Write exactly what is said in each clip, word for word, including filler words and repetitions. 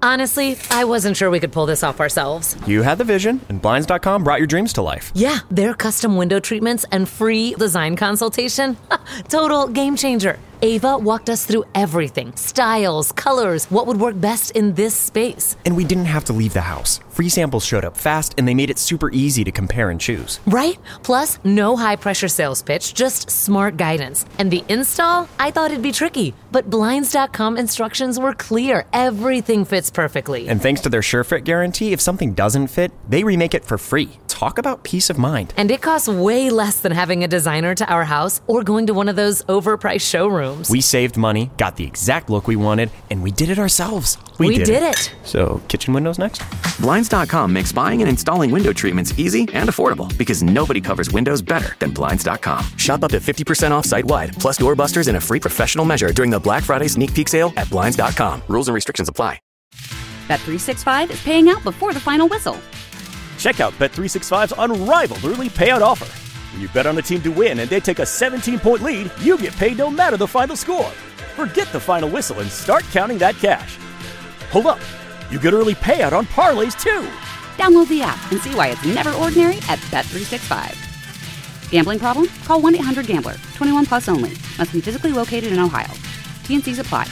Honestly, I wasn't sure we could pull this off ourselves. You had the vision, and Blinds dot com brought your dreams to life. Yeah, their custom window treatments and free design consultation. Total game changer. Ava walked us through everything. Styles, colors, what would work best in this space. And we didn't have to leave the house. Free samples showed up fast, and they made it super easy to compare and choose. Right? Plus, no high-pressure sales pitch, just smart guidance. And the install? I thought it'd be tricky. But Blinds dot com instructions were clear. Everything fits perfectly. And thanks to their SureFit guarantee, if something doesn't fit, they remake it for free. Talk about peace of mind. And it costs way less than having a designer to our house or going to one of those overpriced showrooms. We saved money, got the exact look we wanted, and we did it ourselves. We, we did, did it. it. So, kitchen windows next? Blinds dot com makes buying and installing window treatments easy and affordable because nobody covers windows better than Blinds dot com. Shop up to fifty percent off site-wide, plus doorbusters and a free professional measure during the Black Friday sneak peek sale at Blinds dot com. Rules and restrictions apply. Bet three sixty-five is paying out before the final whistle. Check out Bet three sixty-five's unrivaled early payout offer. When you bet on a team to win and they take a seventeen-point lead, you get paid no matter the final score. Forget the final whistle and start counting that cash. Hold up. You get early payout on parlays, too. Download the app and see why it's never ordinary at Bet three sixty-five. Gambling problem? Call one eight hundred gambler. twenty-one plus only. Must be physically located in Ohio. T N Cs apply.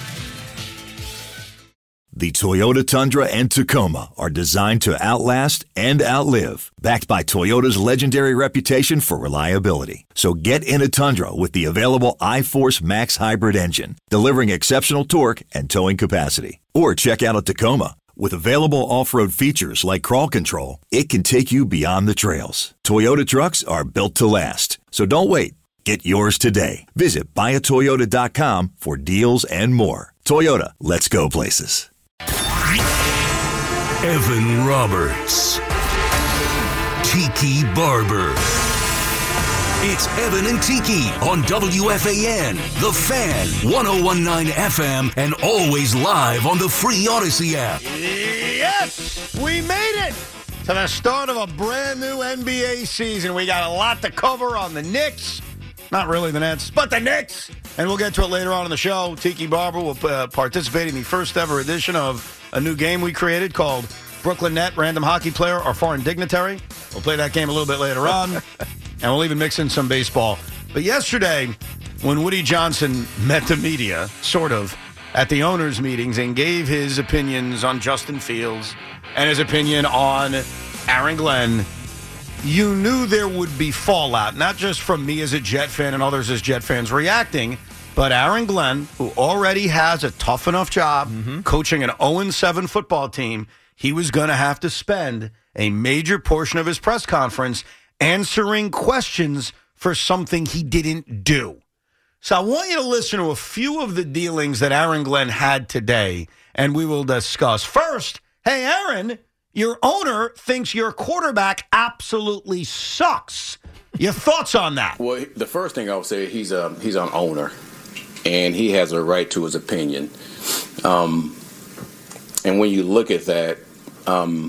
The Toyota Tundra and Tacoma are designed to outlast and outlive, backed by Toyota's legendary reputation for reliability. So get in a Tundra with the available iForce Max hybrid engine, delivering exceptional torque and towing capacity. Or check out a Tacoma. With available off-road features like crawl control, it can take you beyond the trails. Toyota trucks are built to last. So don't wait. Get yours today. Visit buy a toyota dot com for deals and more. Toyota, let's go places. Evan Roberts. Tiki Barber. It's Evan and Tiki on W F A N, The Fan, one oh one point nine F M, and always live on the free Odyssey app. Yes! We made it to the start of a brand new N B A season. We got a lot to cover on the Knicks. Not really the Nets, but the Knicks. And we'll get to it later on in the show. Tiki Barber will uh, participate in the first ever edition of a new game we created called Brooklyn Net, Random Hockey Player or Foreign Dignitary. We'll play that game a little bit later on. And we'll even mix in some baseball. But yesterday, when Woody Johnson met the media, sort of, at the owners' meetings and gave his opinions on Justin Fields and his opinion on Aaron Glenn, you knew there would be fallout, not just from me as a Jet fan and others as Jet fans reacting, but Aaron Glenn, who already has a tough enough job mm-hmm. coaching an oh and seven football team, he was going to have to spend a major portion of his press conference answering questions for something he didn't do. So I want you to listen to a few of the dealings that Aaron Glenn had today, and we will discuss. First, hey, Aaron, your owner thinks your quarterback absolutely sucks. Your thoughts on that? Well, the first thing I would say, he's a, he's an owner, and he has a right to his opinion. Um, and when you look at that, um,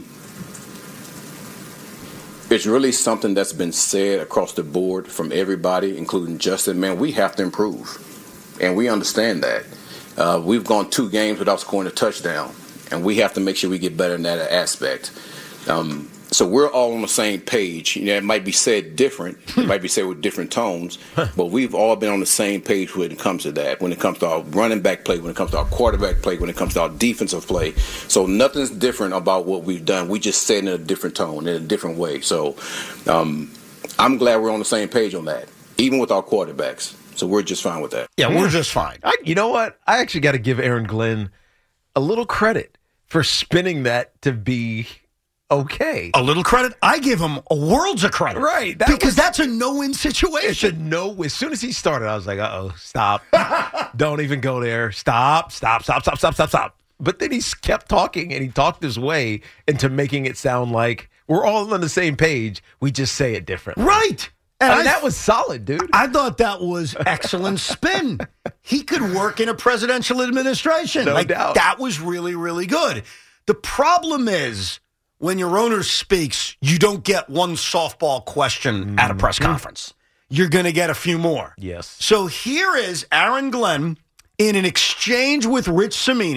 it's really something that's been said across the board from everybody, including Justin. Man, we have to improve, and we understand that. Uh, we've gone two games without scoring a touchdown, and we have to make sure we get better in that aspect. Um, so we're all on the same page. You know, it might be said different. It might be said with different tones, but we've all been on the same page when it comes to that, when it comes to our running back play, when it comes to our quarterback play, when it comes to our defensive play. So nothing's different about what we've done. We just said it in a different tone, in a different way. So um, I'm glad we're on the same page on that, even with our quarterbacks. So we're just fine with that. Yeah, we're just fine. I, you know what? I actually got to give Aaron Glenn a little credit for spinning that to be okay. A little credit? I give him a worlds of credit. Right. That because was, that's a no-win situation. It's a no. As soon as he started, I was like, uh-oh, stop. Don't even go there. Stop, stop, stop, stop, stop, stop, stop. But then he kept talking, and he talked his way into making it sound like we're all on the same page. We just say it differently. Right. And I mean, I, that was solid, dude. I thought that was excellent spin. He could work in a presidential administration. No like, doubt. That was really, really good. The problem is when your owner speaks, you don't get one softball question mm-hmm. at a press conference. You're going to get a few more. Yes. So here is Aaron Glenn in an exchange with Rich Cimini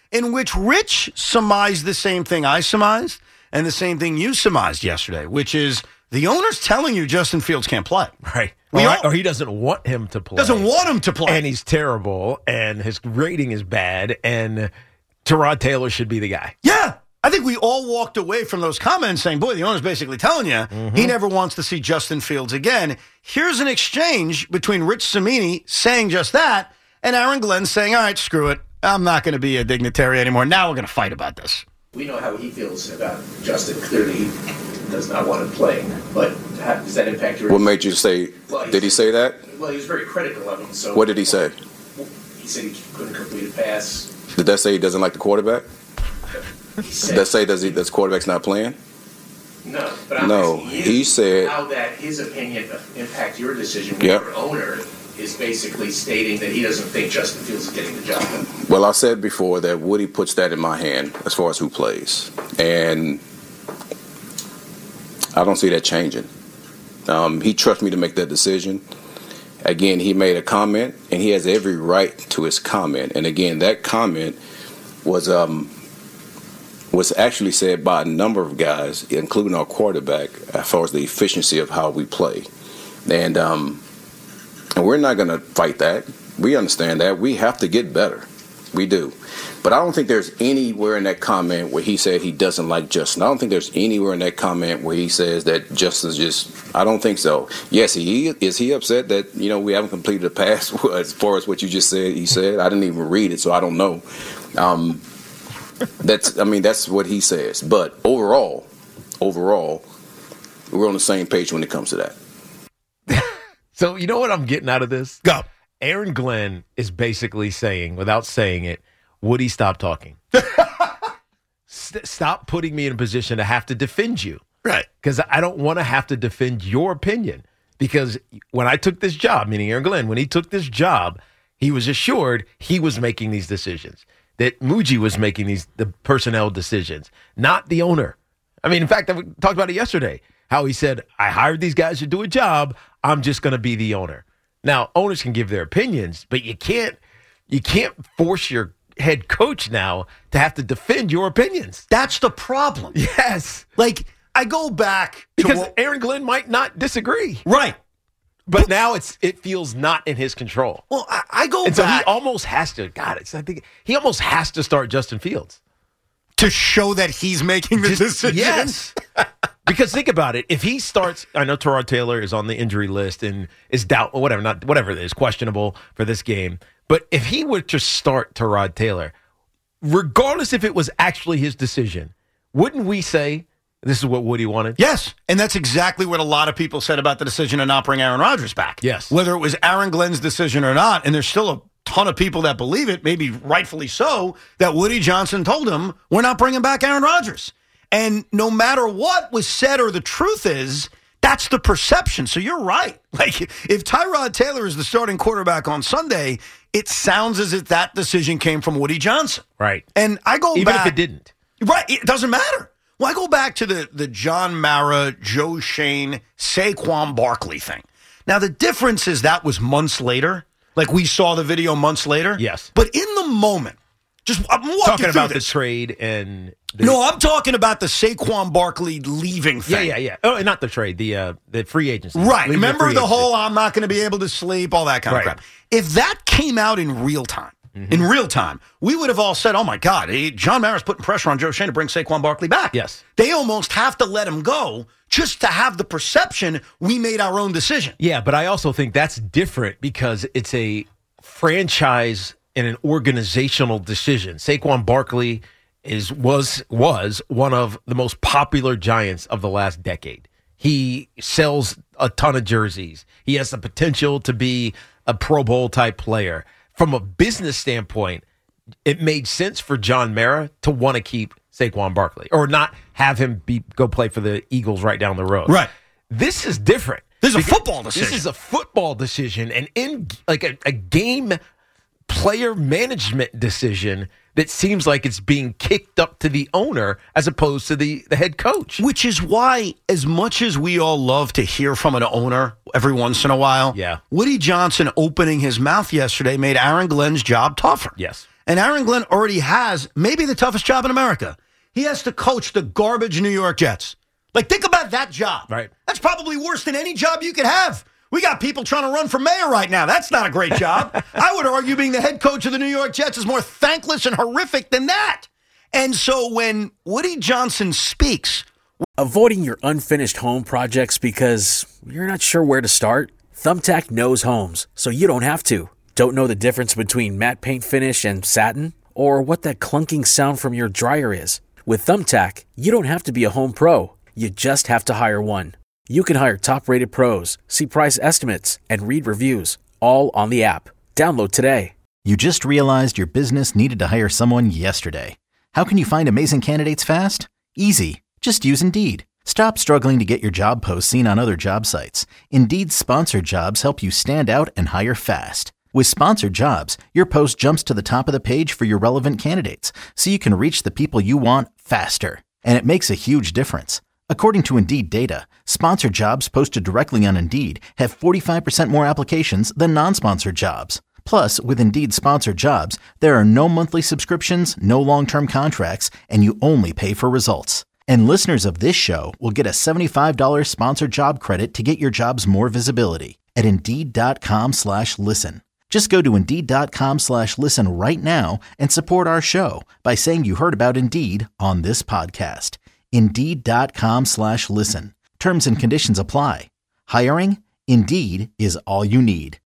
in which Rich surmised the same thing I surmised and the same thing you surmised yesterday, which is the owner's telling you Justin Fields can't play. Right. We Or, all- or he doesn't want him to play. Doesn't want him to play. And he's terrible, and his rating is bad, and Tyrod Taylor should be the guy. Yeah. I think we all walked away from those comments saying, boy, the owner's basically telling you Mm-hmm. he never wants to see Justin Fields again. Here's an exchange between Rich Cimini saying just that and Aaron Glenn saying, all right, screw it. I'm not going to be a dignitary anymore. Now we're going to fight about this. We know how he feels about Justin. Clearly, he does not want him playing. But how, does that impact your... What made you say, Well, did he say that? Well, he was very critical of him. So What did he say? He said he couldn't complete a pass. Did that say he doesn't like the quarterback? He Did said... that say does he, this quarterback's not playing? No, but I'm No, asking he you said- how that his opinion impact your decision when Yep. your owner is basically stating that he doesn't think Justin Fields is getting the job done. Well, I said before that Woody puts that in my hand as far as who plays. And I don't see that changing. Um, he trusts me to make that decision. Again, he made a comment, and he has every right to his comment. And again, that comment was um, was actually said by a number of guys, including our quarterback, as far as the efficiency of how we play. And um, and we're not going to fight that. We understand that. We have to get better. We do. But I don't think there's anywhere in that comment where he said he doesn't like Justin. I don't think there's anywhere in that comment where he says that Justin's just, I don't think so. Yes, he is he upset that, you know, we haven't completed a pass as far as what you just said. He said, I didn't even read it, so I don't know. Um, that's, I mean, that's what he says. But overall, overall, we're on the same page when it comes to that. So you know what I'm getting out of this? Go. Aaron Glenn is basically saying, without saying it, Woody, stop talking. St- stop putting me in a position to have to defend you. Right. Because I don't want to have to defend your opinion. Because when I took this job, meaning Aaron Glenn, when he took this job, he was assured he was making these decisions. That Muji was making these the personnel decisions, not the owner. I mean, in fact, I talked about it yesterday, how he said, I hired these guys to do a job. I'm just going to be the owner. Now, owners can give their opinions, but you can't you can't force your head coach now to have to defend your opinions. That's the problem. Yes. Like, I go back to Because what, Aaron Glenn might not disagree. right. But now it's it feels not in his control. Well, I, I go And so he back almost has to, God, it's, I think he almost has to start Justin Fields. to show that he's making the Just- decision. Yes. Because think about it. If he starts, I know Tyrod Taylor is on the injury list and is doubt, whatever, not whatever it is, questionable for this game. But if he were to start Tyrod Taylor, regardless if it was actually his decision, wouldn't we say this is what Woody wanted? Yes, and that's exactly what a lot of people said about the decision to not bring Aaron Rodgers back. Yes. Whether it was Aaron Glenn's decision or not, and there's still a ton of people that believe it, maybe rightfully so, that Woody Johnson told him, we're not bringing back Aaron Rodgers. And no matter what was said or the truth is, that's the perception. So you're right. Like, if Tyrod Taylor is the starting quarterback on Sunday, it sounds as if that decision came from Woody Johnson. Right. And I go Even back. if it didn't. Right. It doesn't matter. Well, I go back to the, the John Mara, Joe Shane, Saquon Barkley thing. Now, the difference is that was months later. Like, we saw the video months later. Yes. But in the moment, just I'm walking Talking through about this. the trade and the, No, I'm talking about the Saquon Barkley leaving yeah, thing. yeah, yeah. Oh, and not the trade, the uh, the free agency. Right. Leaving Remember free the agency. whole I'm not going to be able to sleep, all that kind Right. of crap. If that came out in real time, Mm-hmm. in real time, we would have all said, oh, my God, eh, John Mara's putting pressure on Joe Shane to bring Saquon Barkley back. Yes. They almost have to let him go just to have the perception we made our own decision. Yeah, but I also think that's different because it's a franchise and an organizational decision. Saquon Barkley is was was one of the most popular Giants of the last decade. He sells a ton of jerseys. He has the potential to be a Pro Bowl type player. From a business standpoint, it made sense for John Mara to want to keep Saquon Barkley or not have him be go play for the Eagles right down the road. Right. This is different. This is a Because football decision. This is a football decision, and in like a, a game player management decision that seems like it's being kicked up to the owner as opposed to the, the head coach. Which is why, as much as we all love to hear from an owner every once in a while, Yeah. Woody Johnson opening his mouth yesterday made Aaron Glenn's job tougher. Yes. And Aaron Glenn already has maybe the toughest job in America. He has to coach the garbage New York Jets. Like, think about that job. Right. That's probably worse than any job you could have. We got people trying to run for mayor right now. That's not a great job. I would argue being the head coach of the New York Jets is more thankless and horrific than that. And so when Woody Johnson speaks... Avoiding your unfinished home projects because you're not sure where to start? Thumbtack knows homes, so you don't have to. Don't know the difference between matte paint finish and satin? Or what that clunking sound from your dryer is? With Thumbtack, you don't have to be a home pro. You just have to hire one. You can hire top-rated pros, see price estimates, and read reviews, all on the app. Download today. You just realized your business needed to hire someone yesterday. How can you find amazing candidates fast? Easy. Just use Indeed. Stop struggling to get your job posts seen on other job sites. Indeed's sponsored jobs help you stand out and hire fast. With sponsored jobs, your post jumps to the top of the page for your relevant candidates, so you can reach the people you want faster. And it makes a huge difference. According to Indeed data, sponsored jobs posted directly on Indeed have forty-five percent more applications than non-sponsored jobs. Plus, with Indeed sponsored jobs, there are no monthly subscriptions, no long-term contracts, and you only pay for results. And listeners of this show will get a seventy-five dollars sponsored job credit to get your jobs more visibility at Indeed.com slash listen. Just go to Indeed.com slash listen right now and support our show by saying you heard about Indeed on this podcast. Indeed.com slash listen. Terms and conditions apply. Hiring? Indeed is all you need.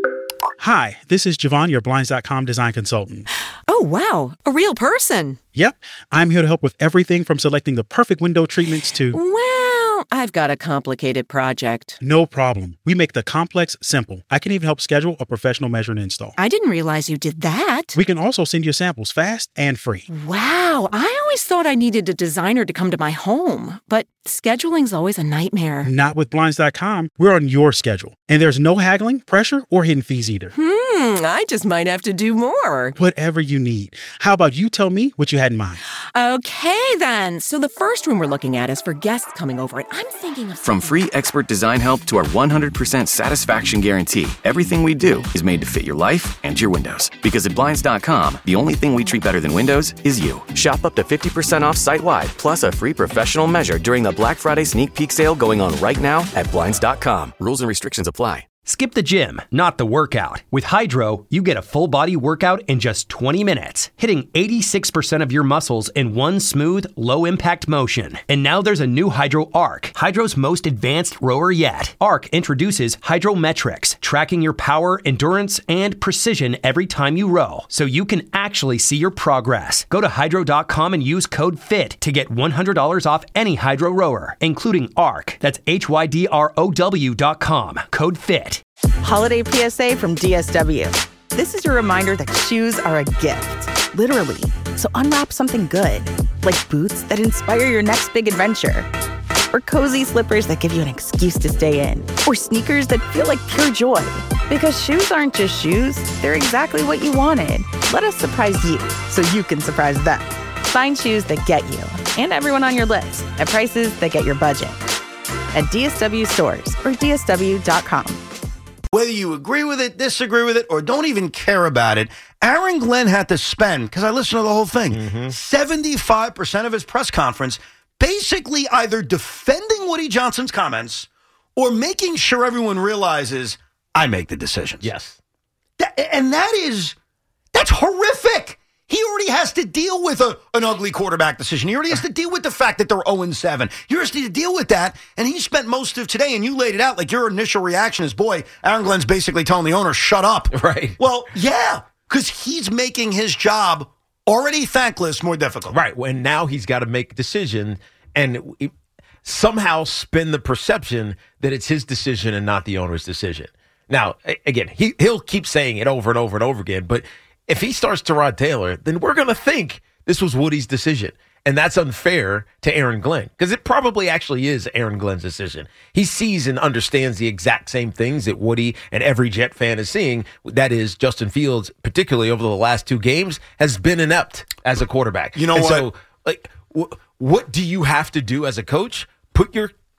Hi, this is Javon, your Blinds dot com design consultant. Oh, wow. A real person. Yep. I'm here to help with everything from selecting the perfect window treatments to... Well, I've got a complicated project. No problem. We make the complex simple. I can even help schedule a professional measure and install. I didn't realize you did that. We can also send you samples fast and free. Wow. I always thought I needed a designer to come to my home, but scheduling's always a nightmare. Not with Blinds dot com. We're on your schedule. And there's no haggling, pressure, or hidden fees either. Hmm, I just might have to do more. Whatever you need. How about you tell me what you had in mind? Okay, then. So the first room we're looking at is for guests coming over, and I'm thinking of... From free expert design help to our one hundred percent satisfaction guarantee, everything we do is made to fit your life and your windows. Because at Blinds dot com, the only thing we treat better than windows is you. Shop up to fifty percent off site-wide, plus a free professional measure during the Black Friday sneak peek sale going on right now at Blinds dot com. Rules and restrictions apply. Skip the gym, not the workout. With Hydro, you get a full-body workout in just twenty minutes, hitting eighty-six percent of your muscles in one smooth, low-impact motion. And now there's a new Hydro Arc, Hydro's most advanced rower yet. Arc introduces Hydrometrics, tracking your power, endurance, and precision every time you row, so you can actually see your progress. Go to Hydro dot com and use code FIT to get one hundred dollars off any Hydro rower, including Arc. That's H Y D R O W dot com. Code FIT. Holiday P S A from D S W. This is your reminder that shoes are a gift, literally. So unwrap something good, like boots that inspire your next big adventure, or cozy slippers that give you an excuse to stay in, or sneakers that feel like pure joy. Because shoes aren't just shoes, they're exactly what you wanted. Let us surprise you so you can surprise them. Find shoes that get you and everyone on your list at prices that get your budget at D S W stores or D S W dot com. Whether you agree with it, disagree with it, or don't even care about it, Aaron Glenn had to spend, because I listened to the whole thing, mm-hmm. seventy-five percent of his press conference basically either defending Woody Johnson's comments or making sure everyone realizes I make the decisions. Yes. That, and that is, that's horrific. He already has to deal with a, an ugly quarterback decision. He already has to deal with the fact that they're oh and seven. He has to deal with that, and he spent most of today, and you laid it out, like your initial reaction is, boy, Aaron Glenn's basically telling the owner, shut up. Right. Well, yeah, because he's making his job already thankless more difficult. Right, and now he's got to make a decision and somehow spin the perception that it's his decision and not the owner's decision. Now, again, he, he'll keep saying it over and over and over again, but if he starts Tyrod Taylor, then we're going to think this was Woody's decision. And that's unfair to Aaron Glenn because it probably actually is Aaron Glenn's decision. He sees and understands the exact same things that Woody and every Jet fan is seeing. That is, Justin Fields, particularly over the last two games, has been inept as a quarterback. You know and what? So, like, w- what do you have to do as a coach? Put your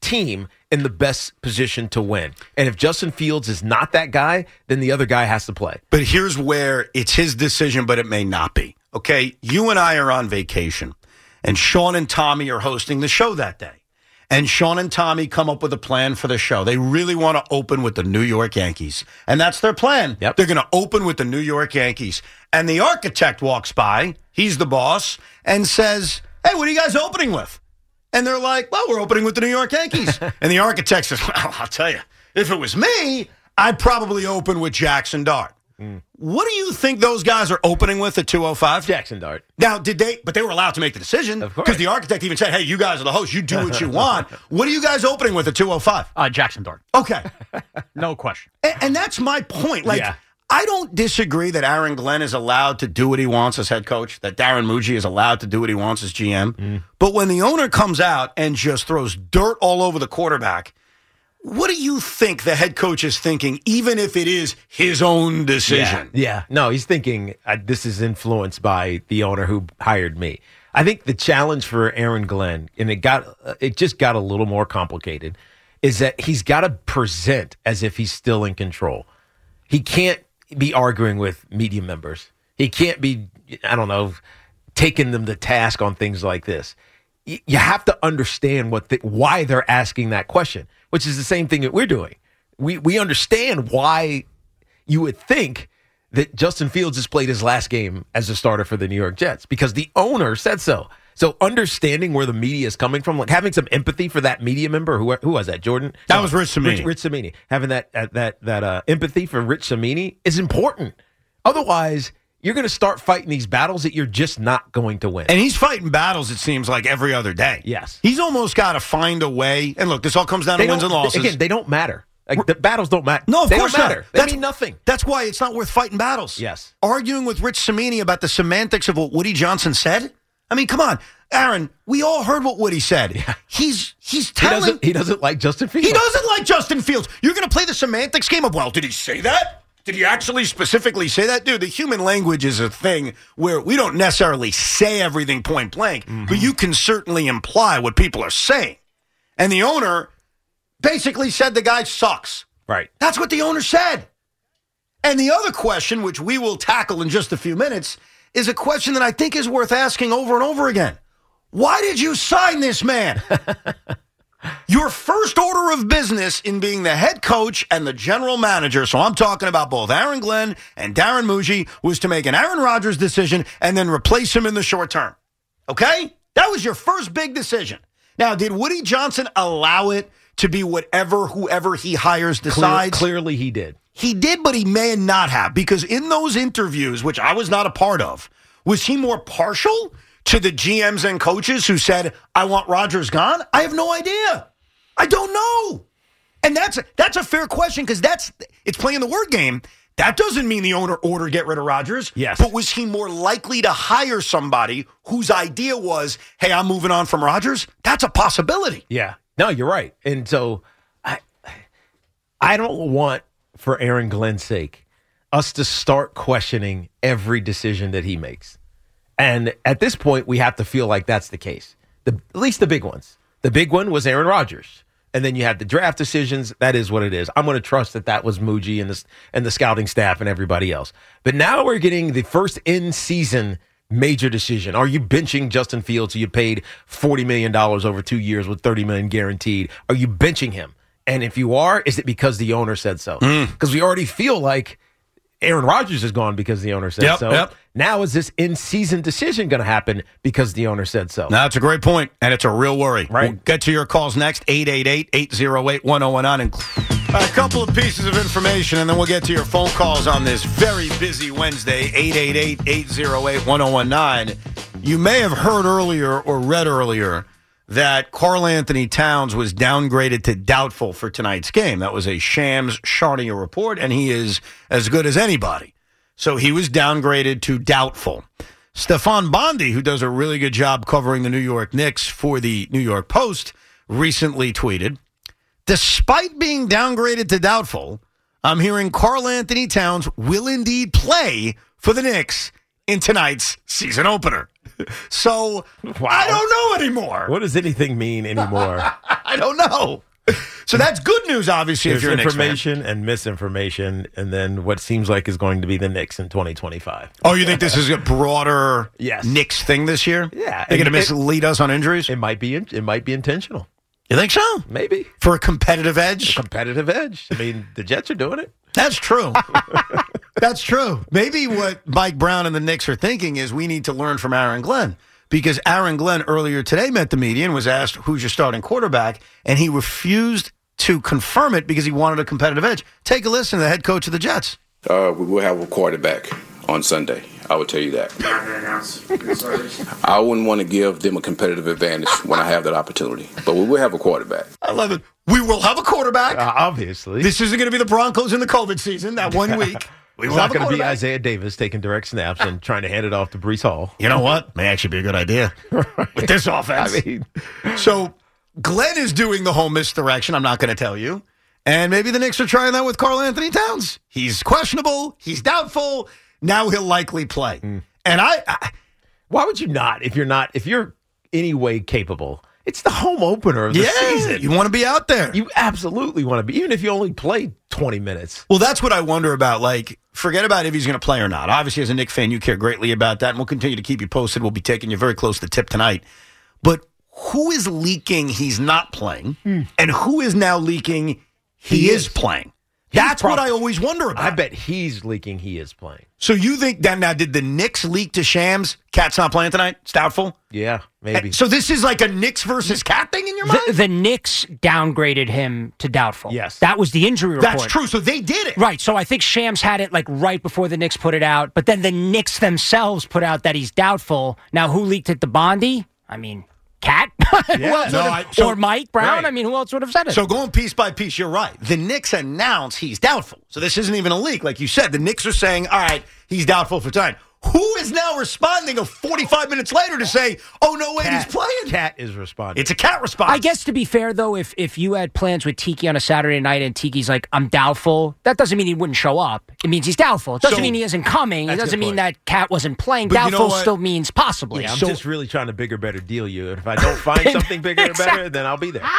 team in the best position to win. And if Justin Fields is not that guy, then the other guy has to play. But here's where it's his decision, but it may not be. Okay, you and I are on vacation, and Sean and Tommy are hosting the show that day. And Sean and Tommy come up with a plan for the show. They really want to open with the New York Yankees. And that's their plan. Yep. They're going to open with the New York Yankees. And the architect walks by, he's the boss, and says, hey, what are you guys opening with? And they're like, well, we're opening with the New York Yankees. And the architect says, well, I'll tell you, if it was me, I'd probably open with Jackson Dart. Mm. What do you think those guys are opening with at two oh five? Jackson Dart. Now, did they, but they were allowed to make the decision. Of course. Because the architect even said, hey, you guys are the host. You do what you want. What are you guys opening with at two oh five? Uh, Jackson Dart. Okay. No question. And, and that's my point. Like, yeah. I don't disagree that Aaron Glenn is allowed to do what he wants as head coach, that Darren Muji is allowed to do what he wants as G M. Mm. But when the owner comes out and just throws dirt all over the quarterback, what do you think the head coach is thinking, even if it is his own decision? Yeah, yeah. No, he's thinking uh, this is influenced by the owner who hired me. I think the challenge for Aaron Glenn, and it got uh, it just got a little more complicated, is that he's got to present as if he's still in control. He can't be arguing with media members. He can't be, I don't know, taking them to task on things like this. Y- you have to understand what the, why they're asking that question, which is the same thing that we're doing. We we understand why you would think that Justin Fields has played his last game as a starter for the New York Jets because the owner said so. So understanding where the media is coming from, like having some empathy for that media member, who who was that, Jordan? That no, was Rich Cimini. Rich, Rich Cimini. Having that uh, that that uh, empathy for Rich Cimini is important. Otherwise, you're going to start fighting these battles that you're just not going to win. And he's fighting battles, it seems like, every other day. Yes. He's almost got to find a way. And look, this all comes down they to wins and losses. Again, they don't matter. Like, the battles don't matter. No, of they course don't matter. not. They That's, mean nothing. That's why it's not worth fighting battles. Yes. Arguing with Rich Cimini about the semantics of what Woody Johnson said? I mean, come on. Aaron, we all heard what Woody said. Yeah. He's he's telling... He doesn't, he doesn't like Justin Fields. He doesn't like Justin Fields. You're going to play the semantics game of, well, did he say that? Did he actually specifically say that? Dude, the human language is a thing where we don't necessarily say everything point blank, mm-hmm. but you can certainly imply what people are saying. And the owner basically said the guy sucks. Right. That's what the owner said. And the other question, which we will tackle in just a few minutes, is a question that I think is worth asking over and over again. Why did you sign this man? Your first order of business in being the head coach and the general manager, so I'm talking about both Aaron Glenn and Darren Muji, was to make an Aaron Rodgers decision and then replace him in the short term. Okay? That was your first big decision. Now, did Woody Johnson allow it to be whatever whoever he hires decides? Clear, clearly he did. He did, but he may not have, because in those interviews, which I was not a part of, was he more partial to the G Ms and coaches who said, I want Rodgers gone? I have no idea. I don't know. And that's, that's a fair question, because that's it's playing the word game. That doesn't mean the owner ordered get rid of Rodgers. Yes. But was he more likely to hire somebody whose idea was, hey, I'm moving on from Rodgers? That's a possibility. Yeah. No, you're right. And so I, I don't want, for Aaron Glenn's sake, us to start questioning every decision that he makes. And at this point, we have to feel like that's the case. The, at least the big ones. The big one was Aaron Rodgers. And then you had the draft decisions. That is what it is. I'm going to trust that that was Muji and the, and the scouting staff and everybody else. But now we're getting the first in-season major decision. Are you benching Justin Fields, who you paid forty million dollars over two years with thirty million dollars guaranteed? Are you benching him? And if you are, is it because the owner said so? Because mm. we already feel like Aaron Rodgers is gone because the owner said yep, so. Yep. Now is this in-season decision going to happen because the owner said so? No, that's a great point, and it's a real worry. Right. We'll get to your calls next, eight eight eight, eight oh eight, one oh one nine. And a couple of pieces of information, and then we'll get to your phone calls on this very busy Wednesday, eight eight eight, eight oh eight, one oh one nine. You may have heard earlier or read earlier that Karl Anthony Towns was downgraded to doubtful for tonight's game. That was a Shams Charania report, and he is as good as anybody. So he was downgraded to doubtful. Stefan Bondi, who does a really good job covering the New York Knicks for the New York Post, recently tweeted, despite being downgraded to doubtful, I'm hearing Karl Anthony Towns will indeed play for the Knicks in tonight's season opener. So wow. I don't know anymore. What does anything mean anymore? I don't know. So that's good news, obviously, There's if you're an information and misinformation, and then what seems like is going to be the Knicks in twenty twenty-five. Oh, you think this is a broader yes. Knicks thing this year? Yeah. They're going to mislead us on injuries? It might be It might be intentional. You think so? Maybe. For a competitive edge? A competitive edge. I mean, the Jets are doing it. That's true. That's true. Maybe what Mike Brown and the Knicks are thinking is we need to learn from Aaron Glenn. Because Aaron Glenn earlier today met the media and was asked, who's your starting quarterback? And he refused to confirm it because he wanted a competitive edge. Take a listen to the head coach of the Jets. Uh, we will have a quarterback on Sunday. I will tell you that. I wouldn't want to give them a competitive advantage when I have that opportunity. But we will have a quarterback. I love it. We will have a quarterback. Uh, obviously. This isn't going to be the Broncos in the COVID season, that one week. We It's not going to be Isaiah Davis taking direct snaps and trying to hand it off to Breece Hall. You know what? May actually be a good idea with this offense. I mean, so Glenn is doing the whole misdirection. I'm not going to tell you. And maybe the Knicks are trying that with Karl Anthony Towns. He's questionable. He's doubtful. Now he'll likely play. Mm. And I, I, why would you not? If you're not, if you're any way capable, it's the home opener of the yeah, season. You want to be out there. You absolutely want to be, even if you only play twenty minutes. Well, that's what I wonder about. Like, forget about if he's going to play or not. Obviously, as a Knicks fan, you care greatly about that, and we'll continue to keep you posted. We'll be taking you very close to the tip tonight. But who is leaking he's not playing, hmm. and who is now leaking he, he is. is playing? He's That's prob- what I always wonder about. I bet he's leaking he is playing. So you think that now, did the Knicks leak to Shams? Cat's not playing tonight? It's doubtful? Yeah, maybe. And so this is like a Knicks versus Cat thing in your mind? The, the Knicks downgraded him to doubtful. Yes. That was the injury report. That's true. So they did it. Right. So I think Shams had it like right before the Knicks put it out. But then the Knicks themselves put out that he's doubtful. Now, who leaked it to Bondi? I mean... Cat? Yeah, no, I, so, or Mike Brown? Right. I mean, who else would have said it? So going piece by piece, you're right. The Knicks announce he's doubtful. So this isn't even a leak. Like you said, the Knicks are saying, all right, he's doubtful for tonight. Who is now responding of forty-five minutes later to say, oh, no, wait, Cat. he's playing? Cat is responding. It's a Cat response. I guess to be fair, though, if if you had plans with Tiki on a Saturday night and Tiki's like, I'm doubtful, that doesn't mean he wouldn't show up. It means he's doubtful. It doesn't So, mean he isn't coming. It doesn't mean that Cat wasn't playing. But you know doubtful what? still means possibly. Yeah, I'm So- just really trying to bigger, better deal you. And if I don't find something bigger and better, then I'll be there.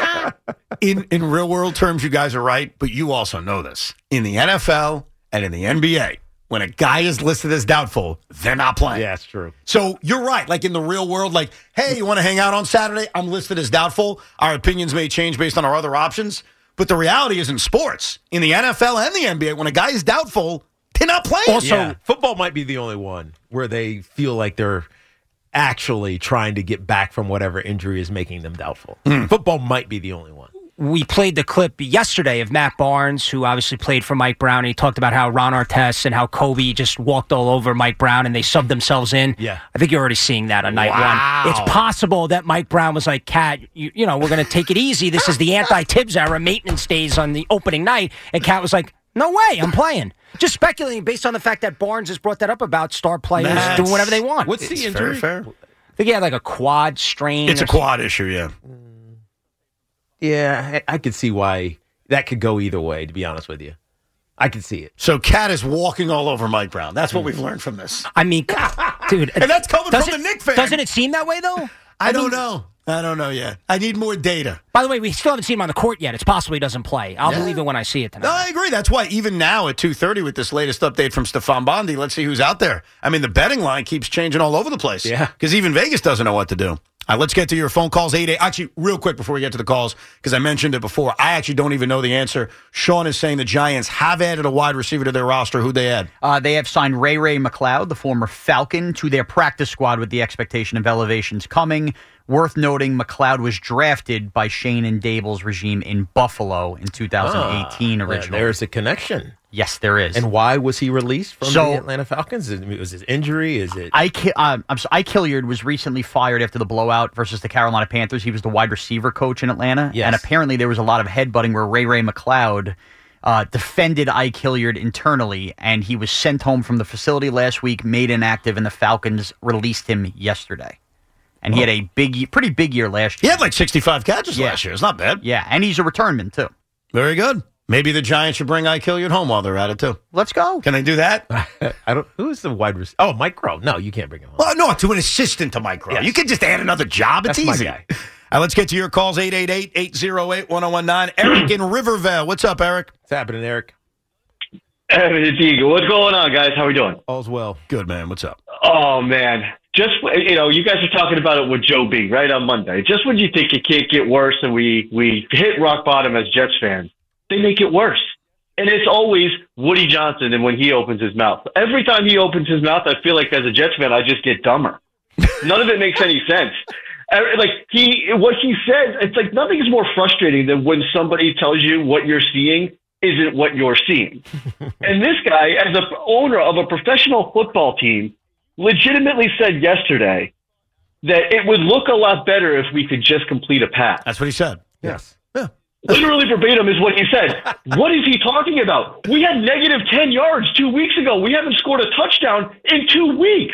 in in real world terms, you guys are right, but you also know this. In the N F L and in the N B A, when a guy is listed as doubtful, they're not playing. Yeah, it's true. So you're right. Like in the real world, like, hey, you want to hang out on Saturday? I'm listed as doubtful. Our opinions may change based on our other options. But the reality is in sports, in the N F L and the N B A, when a guy is doubtful, they're not playing. Also, yeah, football might be the only one where they feel like they're actually trying to get back from whatever injury is making them doubtful. Mm. Football might be the only one. We played the clip yesterday of Matt Barnes, who obviously played for Mike Brown. And he talked about how Ron Artest and how Kobe just walked all over Mike Brown and they subbed themselves in. Yeah. I think you're already seeing that on night wow. one. It's possible that Mike Brown was like, Cat, you, you know, we're going to take it easy. This is the anti-Tibbs era, maintenance days on the opening night. And Cat was like, no way, I'm playing. Just speculating based on the fact that Barnes has brought that up about star players That's, doing whatever they want. What's it's the injury? Fair, fair. I think he had like a quad strain. It's a quad issue, yeah. Yeah, I, I could see why that could go either way, to be honest with you. I could see it. So Cat is walking all over Mike Brown. That's what we've learned from this. I mean, dude. And that's coming from it, the Knicks fan. Doesn't it seem that way, though? I, I don't mean, know. I don't know yet. I need more data. By the way, we still haven't seen him on the court yet. It's possible he doesn't play. I'll Yeah. believe it when I see it tonight. No, I agree. That's why even now at two thirty with this latest update from Stefan Bondi, let's see who's out there. I mean, the betting line keeps changing all over the place. Yeah. Because even Vegas doesn't know what to do. All right, let's get to your phone calls. eight eight Actually, real quick before we get to the calls, because I mentioned it before. I actually don't even know the answer. Sean is saying the Giants have added a wide receiver to their roster. Who'd they add? Uh, they have signed Ray Ray McCloud, the former Falcon, to their practice squad with the expectation of elevations coming. Worth noting, McCloud was drafted by Shane and Dable's regime in Buffalo in two thousand eighteen ah, originally. There's a connection. Yes, there is. And why was he released from so, the Atlanta Falcons? Is it, was his injury? Is it? I, uh, I'm so, Ike Hilliard was recently fired after the blowout versus the Carolina Panthers. He was the wide receiver coach in Atlanta. Yes. And apparently there was a lot of headbutting where Ray Ray McCloud uh, defended Ike Hilliard internally, and he was sent home from the facility last week, made inactive, and the Falcons released him yesterday. And he had a big, pretty big year last year. He had like sixty-five catches yeah. last year. It's not bad. Yeah, and he's a returnman, too. Very good. Maybe the Giants should bring Ike Hilliard home while they're at it, too. Let's go. Can I do that? I don't. Who is the wide receiver? Oh, Mike Crow. No, you can't bring him home. Well, no, to an assistant to Mike Crow. Yes. You can just add another job. It's That's easy. my guy. All right, let's get to your calls, eight eight eight, eight oh eight, one oh one nine. Eric in Rivervale. What's up, Eric? What's happening, Eric? What's going on, guys? How we doing? All's well. Good, man. What's up? Oh, man. Just, you know, you guys are talking about it with Joe B, right, on Monday. Just when you think it can't get worse and we, we hit rock bottom as Jets fans, they make it worse. And it's always Woody Johnson and when he opens his mouth. Every time he opens his mouth, I feel like as a Jets fan, I just get dumber. None of it makes any sense. Like, he, what he says, it's like nothing is more frustrating than when somebody tells you what you're seeing isn't what you're seeing. And this guy, as the owner of a professional football team, legitimately said yesterday that it would look a lot better if we could just complete a pass. That's what he said. Yes. Yeah. Literally verbatim is what he said. What is he talking about? We had negative ten yards two weeks ago. We haven't scored a touchdown in two weeks.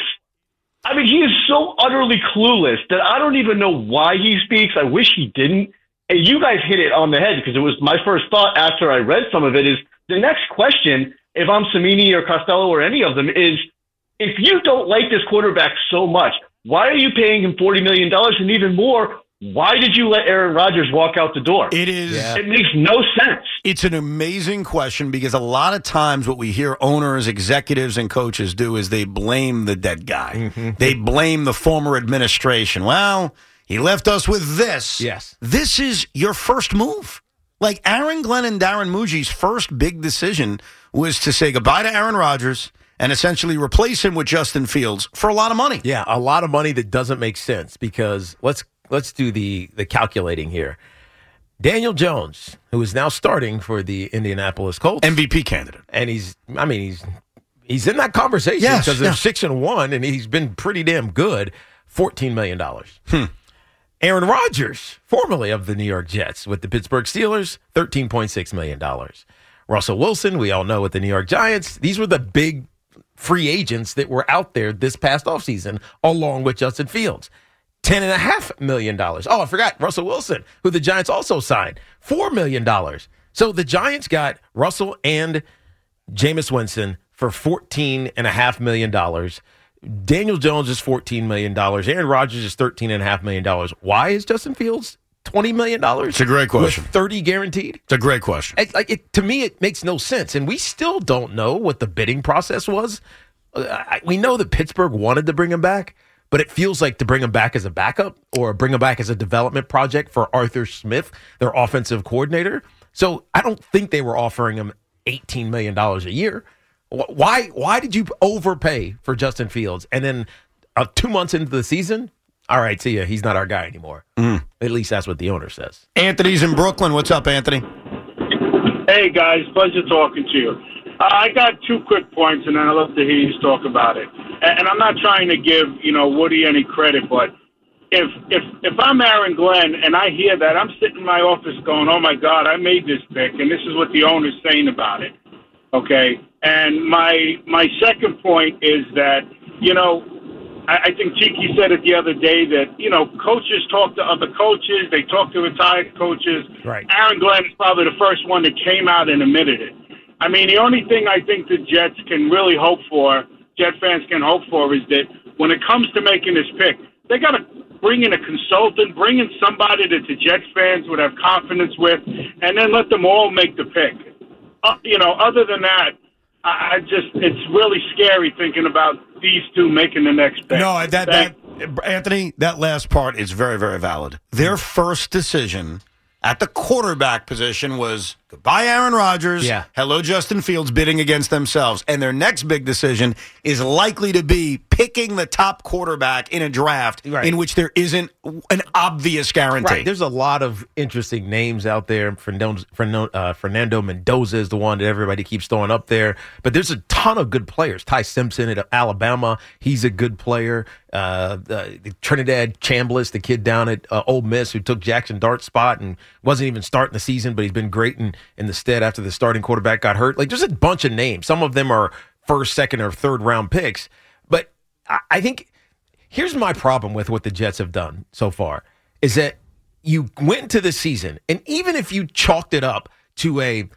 I mean, he is so utterly clueless that I don't even know why he speaks. I wish he didn't. And you guys hit it on the head because it was my first thought after I read some of it is the next question, if I'm Samini or Costello or any of them, is if you don't like this quarterback so much, why are you paying him forty million dollars? And even more, why did you let Aaron Rodgers walk out the door? It is. Yeah. It makes no sense. It's an amazing question because a lot of times what we hear owners, executives, and coaches do is they blame the dead guy. Mm-hmm. They blame the former administration. Well, he left us with this. Yes. This is your first move. Like Aaron Glenn and Darren Muji's first big decision was to say goodbye to Aaron Rodgers and essentially replace him with Justin Fields for a lot of money. Yeah, a lot of money that doesn't make sense because let's let's do the the calculating here. Daniel Jones, who is now starting for the Indianapolis Colts, M V P candidate, and he's I mean he's he's in that conversation yes, because they're yeah. six and one, and he's been pretty damn good. Fourteen million dollars. Hmm. Aaron Rodgers, formerly of the New York Jets with the Pittsburgh Steelers, thirteen point six million dollars. Russell Wilson, we all know with the New York Giants. These were the big free agents that were out there this past offseason, along with Justin Fields. ten point five million dollars. Oh, I forgot Russell Wilson, who the Giants also signed, four million dollars. So the Giants got Russell and Jameis Winston for fourteen point five million dollars. Daniel Jones is fourteen million dollars. Aaron Rodgers is thirteen point five million dollars. Why is Justin Fields twenty million dollars? It's a great question. With thirty guaranteed? It's a great question. It, like it, to me, it makes no sense. And we still don't know what the bidding process was. Uh, I, we know that Pittsburgh wanted to bring him back, but it feels like to bring him back as a backup or bring him back as a development project for Arthur Smith, their offensive coordinator. So I don't think they were offering him eighteen million dollars a year. Why Why did you overpay for Justin Fields? And then uh, two months into the season, all right, see ya. He's not our guy anymore. Mm. At least that's what the owner says. Anthony's in Brooklyn. What's up, Anthony? Hey, guys. Pleasure talking to you. Uh, I got two quick points, and I'd love to hear you talk about it. And, and I'm not trying to give, you know, Woody any credit, but if if if I'm Aaron Glenn and I hear that, I'm sitting in my office going, oh, my God, I made this pick, and this is what the owner's saying about it. Okay? And my my second point is that, you know, I, I think Cheeky said it the other day that, you know, coaches talk to other coaches. They talk to retired coaches. Right. Aaron Glenn is probably the first one that came out and admitted it. I mean, the only thing I think the Jets can really hope for, Jet fans can hope for, is that when it comes to making this pick, they got to bring in a consultant, bring in somebody that the Jets fans would have confidence with, and then let them all make the pick. Uh, you know, other than that, I just, it's really scary thinking about these two making the next pick. No, that, that, Anthony, that last part is very, very valid. Their first decision at the quarterback position was goodbye Aaron Rodgers, yeah. hello Justin Fields, bidding against themselves. And their next big decision is likely to be picking the top quarterback in a draft right. in which there isn't an obvious guarantee. Right. There's a lot of interesting names out there. Fernando, uh, Fernando Mendoza is the one that everybody keeps throwing up there. But there's a ton of good players. Ty Simpson at Alabama, he's a good player. Uh, uh, Trinidad Chambliss, the kid down at uh, Ole Miss who took Jackson Dart's spot and wasn't even starting the season, but he's been great in, in the stead after the starting quarterback got hurt. Like, there's a bunch of names. Some of them are first, second, or third round picks. But I, I think here's my problem with what the Jets have done so far is that you went into the season, and even if you chalked it up to a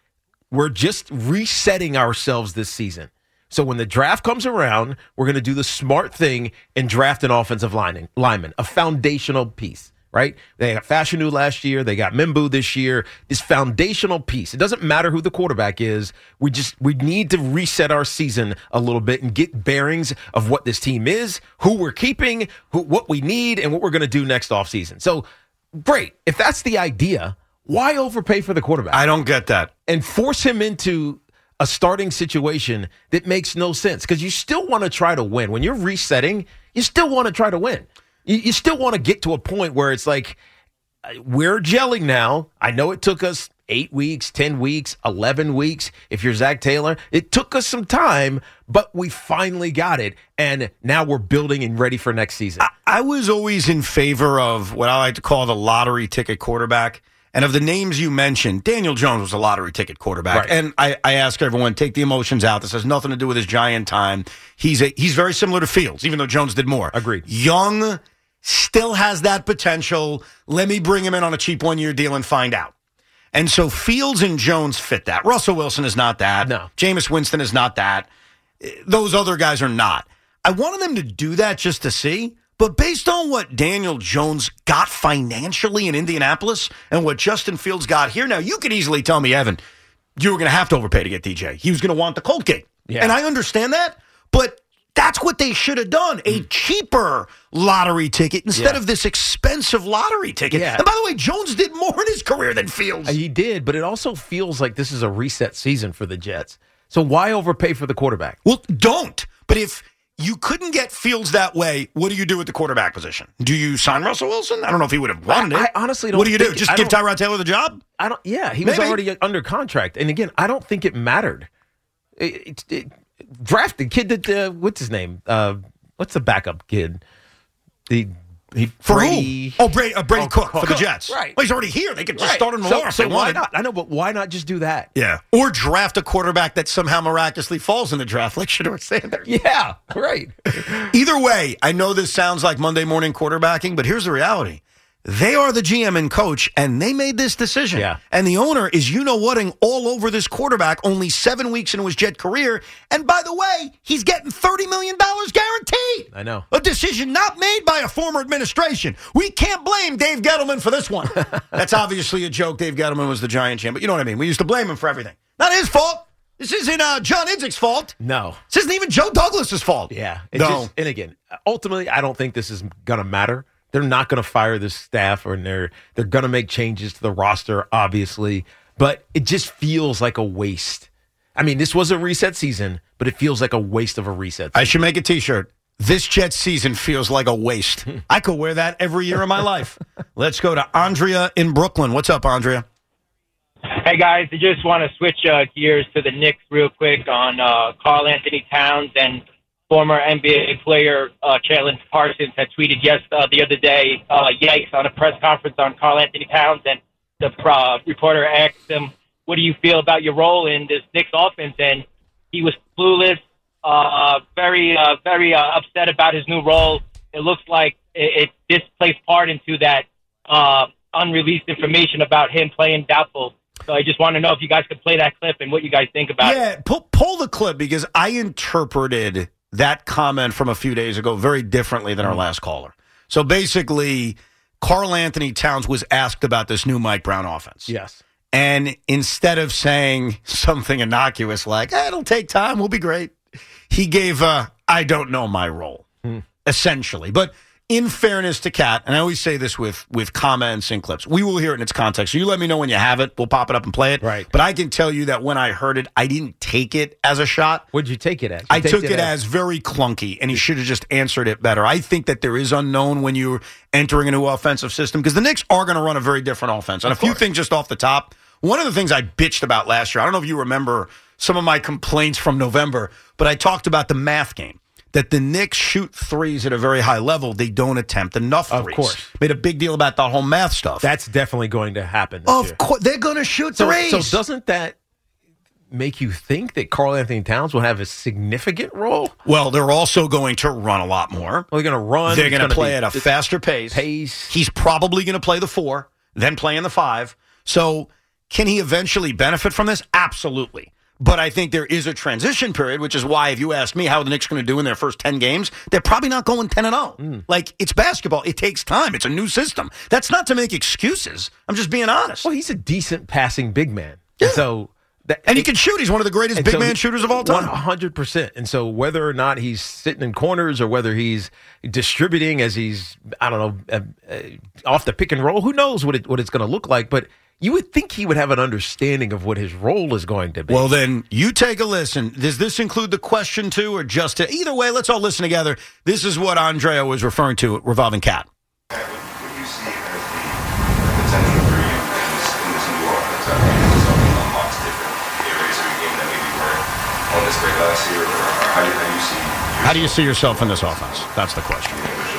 we're just resetting ourselves this season. So when the draft comes around, we're going to do the smart thing and draft an offensive lineman, lineman, a foundational piece, right? They got Fashanu last year. They got Mimbu this year. This foundational piece. It doesn't matter who the quarterback is. We just we need to reset our season a little bit and get bearings of what this team is, who we're keeping, who, what we need, and what we're going to do next offseason. So, great. If that's the idea, why overpay for the quarterback? I don't get that. And force him into a starting situation that makes no sense because you still want to try to win. When you're resetting, you still want to try to win. You, you still want to get to a point where it's like, we're gelling now. I know it took us eight weeks, ten weeks, eleven weeks. If you're Zach Taylor, it took us some time, but we finally got it. And now we're building and ready for next season. I, I was always in favor of what I like to call the lottery ticket quarterback. And of the names you mentioned, Daniel Jones was a lottery ticket quarterback. Right. And I, I ask everyone, take the emotions out. This has nothing to do with his giant time. He's a, he's very similar to Fields, even though Jones did more. Agreed. Young, still has that potential. Let me bring him in on a cheap one-year deal and find out. And so Fields and Jones fit that. Russell Wilson is not that. No. Jameis Winston is not that. Those other guys are not. I wanted them to do that just to see. But based on what Daniel Jones got financially in Indianapolis and what Justin Fields got here, now you could easily tell me, Evan, you were going to have to overpay to get D J. He was going to want the Colt gig. Yeah. And I understand that, but that's what they should have done. A mm. cheaper lottery ticket instead yeah. of this expensive lottery ticket. Yeah. And by the way, Jones did more in his career than Fields. He did, but it also feels like this is a reset season for the Jets. So why overpay for the quarterback? Well, don't. But if you couldn't get Fields that way, what do you do with the quarterback position? Do you sign Russell Wilson? I don't know if he would have wanted it. I honestly don't. What do you think, do? Just I give Tyrod Taylor the job? I don't. Yeah, he Maybe. was already under contract. And again, I don't think it mattered. It, it, it, draft the kid that uh, what's his name? Uh, what's the backup kid? The he, For Brady. who? Oh, Brady, uh, Brady oh, Cook, Cook for the Jets. Right. Well, he's already here. They could just right. start him so, tomorrow if so they why wanted. not? I know, but why not just do that? Yeah. Or draft a quarterback that somehow miraculously falls in the draft, like Shedeur Sanders. Yeah, right. Either way, I know this sounds like Monday morning quarterbacking, but here's the reality. They are the G M and coach, and they made this decision. Yeah. And the owner is you-know-whatting all over this quarterback only seven weeks into his Jet career. And by the way, he's getting thirty million dollars guaranteed. I know. A decision not made by a former administration. We can't blame Dave Gettleman for this one. That's obviously a joke. Dave Gettleman was the Giant champ, but you know what I mean. We used to blame him for everything. Not his fault. This isn't uh, John Idzik's fault. No. This isn't even Joe Douglas's fault. Yeah. It No. Just, and again, ultimately, I don't think this is going to matter. They're not going to fire this staff, or they're they're going to make changes to the roster, obviously. But it just feels like a waste. I mean, this was a reset season, but it feels like a waste of a reset season. I should make a T-shirt. This Jets season feels like a waste. I could wear that every year of my life. Let's go to Andrea in Brooklyn. What's up, Andrea? Hey, guys. I just want to switch uh, gears to the Knicks real quick on uh, Karl Anthony Towns and former N B A player uh, Jalen Parsons had tweeted yes uh, the other day, uh, yikes, on a press conference on Karl Anthony Towns, and the uh, reporter asked him, what do you feel about your role in this Knicks offense? And he was clueless, uh, very, uh, very uh, upset about his new role. It looks like it, it this plays part into that uh, unreleased information about him playing doubtful. So I just want to know if you guys could play that clip and what you guys think about yeah, it. pull, pull the clip, because I interpreted that comment from a few days ago very differently than our last caller. So basically, Karl Anthony Towns was asked about this new Mike Brown offense. Yes. And instead of saying something innocuous like, eh, it'll take time, we'll be great, he gave a, I don't know my role, hmm. essentially. But in fairness to Kat, and I always say this with, with comments and clips, we will hear it in its context. So you let me know when you have it. We'll pop it up and play it. Right. But I can tell you that when I heard it, I didn't take it as a shot. What'd you take it as? You I took it, it as, as very clunky, and he should have just answered it better. I think that there is unknown when you're entering a new offensive system, because the Knicks are going to run a very different offense. And of a few course. things just off the top. One of the things I bitched about last year, I don't know if you remember some of my complaints from November, but I talked about the math game. That the Knicks shoot threes at a very high level. They don't attempt enough threes. Of course. Made a big deal about the whole math stuff. That's definitely going to happen this Of year. course. They're going to shoot so, threes. So doesn't that make you think that Karl Anthony Towns will have a significant role? Well, they're also going to run a lot more. Well, they're going to run. They're going to play be, at a faster pace. Pace. He's probably going to play the four, then play in the five. So Can he eventually benefit from this? Absolutely. But I think there is a transition period, which is why if you ask me how the Knicks are going to do in their first ten games, they're probably not going ten and oh. Mm. Like, it's basketball. It takes time. It's a new system. That's not to make excuses. I'm just being honest. Well, he's a decent passing big man. Yeah. And so... That, and he can shoot. He's one of the greatest big so man shooters of all time. one hundred percent. And so whether or not he's sitting in corners or whether he's distributing as he's, I don't know, uh, uh, off the pick and roll, who knows what it what it's going to look like. But you would think he would have an understanding of what his role is going to be. Well, then you take a listen. Does this include the question, too, or just to, either way, let's all listen together. This is what Andrea was referring to at Revolving Cat. What do you see as the potential for you in this, in this new offense? I think it's something that unlocks different areas of your game that maybe weren't on this great last year, or how do you, how do you see yourself? How do you see yourself in this offense? That's the question.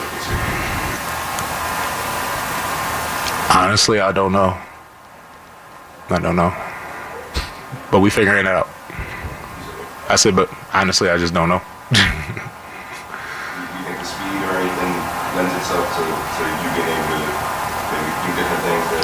Honestly, I don't know. I don't know. But we figuring it out. I said, but honestly, I just don't know. Do you think the speed or anything lends itself to, to you being able to maybe do different things that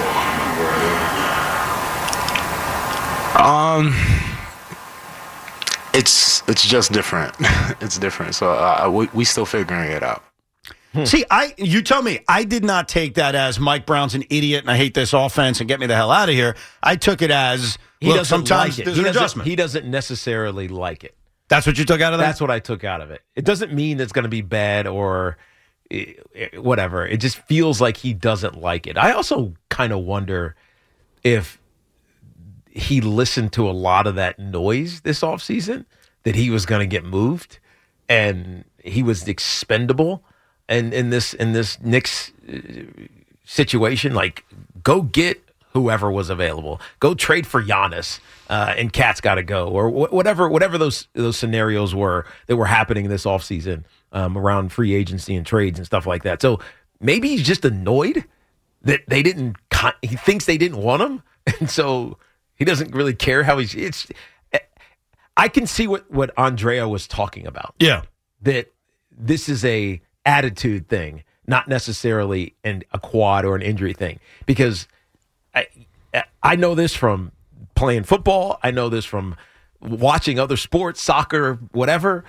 you weren't doing? Um, it's it's just different. It's different. So uh, we we still figuring it out. Hmm. See, I you tell me, I did not take that as Mike Brown's an idiot and I hate this offense and get me the hell out of here. I took it as, he look, doesn't sometimes like it. there's He an doesn't, adjustment. he doesn't necessarily like it. That's what you took out of that? That's what I took out of it. It doesn't mean it's going to be bad or whatever. It just feels like he doesn't like it. I also kind of wonder if he listened to a lot of that noise this offseason, that he was going to get moved and he was expendable. And in this in this Knicks situation, like, go get whoever was available. Go trade for Giannis, uh, and Cat's got to go, or wh- whatever whatever those those scenarios were that were happening this offseason um, around free agency and trades and stuff like that. So maybe he's just annoyed that they didn't. Con- he thinks they didn't want him, and so he doesn't really care how he's. It's. I can see what what Andrea was talking about. Yeah, that this is a attitude thing, not necessarily an, a quad or an injury thing. Because I, I know this from playing football. I know this from watching other sports, soccer, whatever.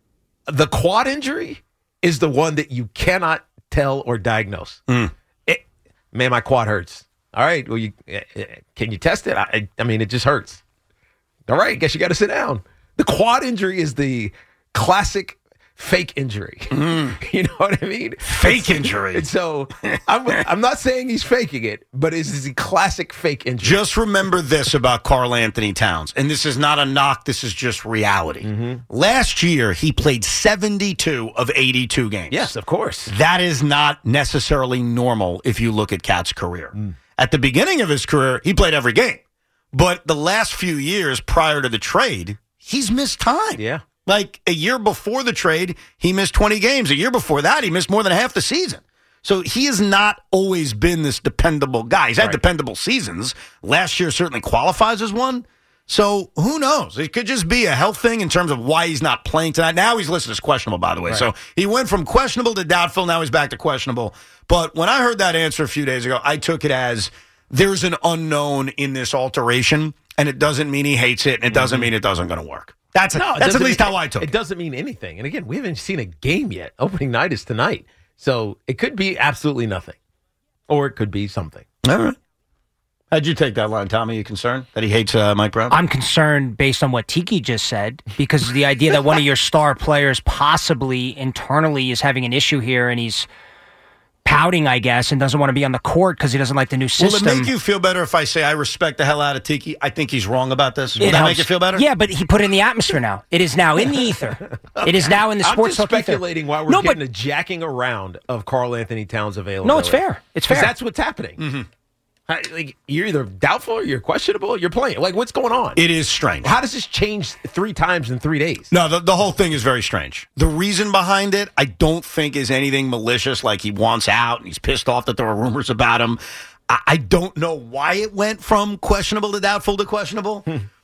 The quad injury is the one that you cannot tell or diagnose. Mm. It, man, my quad hurts. All right, well, you can you test it? I, I mean, it just hurts. All right, guess you got to sit down. The quad injury is the classic fake injury. Mm. You know what I mean? Fake injury. And so I'm, I'm not saying he's faking it, but it's the classic fake injury. Just remember this about Karl Anthony Towns, and this is not a knock, this is just reality. Mm-hmm. Last year, he played seventy-two of eighty-two games. Yes, of course. That is not necessarily normal if you look at Cat's career. Mm. At the beginning of his career, he played every game. But the last few years prior to the trade, he's missed time. Yeah. Like a year before the trade, he missed twenty games. A year before that, he missed more than half the season. So he has not always been this dependable guy. He's had right. dependable seasons. Last year certainly qualifies as one. So who knows? It could just be a health thing in terms of why he's not playing tonight. Now he's listed as questionable, by the way. Right. So he went from questionable to doubtful. Now he's back to questionable. But when I heard that answer a few days ago, I took it as there's an unknown in this alteration, and it doesn't mean he hates it, and it doesn't mean it doesn't going to work. That's no, that's at least mean, how I took it. It doesn't mean anything. And again, we haven't seen a game yet. Opening night is tonight. So it could be absolutely nothing. Or it could be something. All right. How'd you take that line, Tommy? You concerned that he hates uh, Mike Brown? I'm concerned based on what Tiki just said, because the idea that one of your star players possibly internally is having an issue here and he's pouting, I guess, and doesn't want to be on the court because he doesn't like the new system. Will it make you feel better if I say I respect the hell out of Tiki? I think he's wrong about this. Will It that helps. make you feel better? Yeah, but he put it in the atmosphere now. It is now in the ether. It is now in the I'm sports just talk ether. speculating why we're no, getting but, a jacking around of Karl Anthony Towns available. No, it's fair. It's fair. That's what's happening. Mm-hmm. Like, you're either doubtful or you're questionable. You're playing. Like, what's going on? It is strange. How does this change three times in three days? No, the, the whole thing is very strange. The reason behind it, I don't think is anything malicious, like he wants out and he's pissed off that there are rumors about him. I, I don't know why it went from questionable to doubtful to questionable,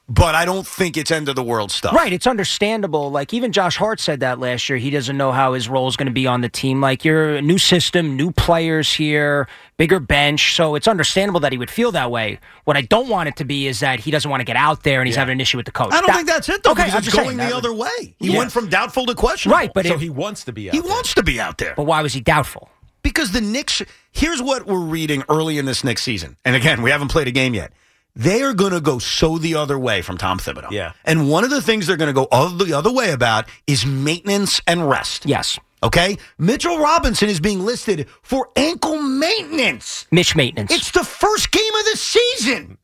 but I don't think it's end of the world stuff. Right, it's understandable. Like, even Josh Hart said that last year. He doesn't know how his role is going to be on the team. Like, you're a new system, new players here, bigger bench, so it's understandable that he would feel that way. What I don't want it to be is that he doesn't want to get out there and he's Yeah. having an issue with the coach. I don't That- think that's it, though, okay, because I'm it's just going saying the that- other way. He Yeah. went from doubtful to questionable. Right, but so if- he wants to be out He there. wants to be out there. But why was he doubtful? Because the Knicks, here's what we're reading early in this Knicks season. And again, we haven't played a game yet. They are going to go so the other way from Tom Thibodeau. Yeah. And one of the things they're going to go other, the other way about is maintenance and rest. Yes. Okay? Mitchell Robinson is being listed for ankle maintenance. Mitch maintenance. It's the first game of the season.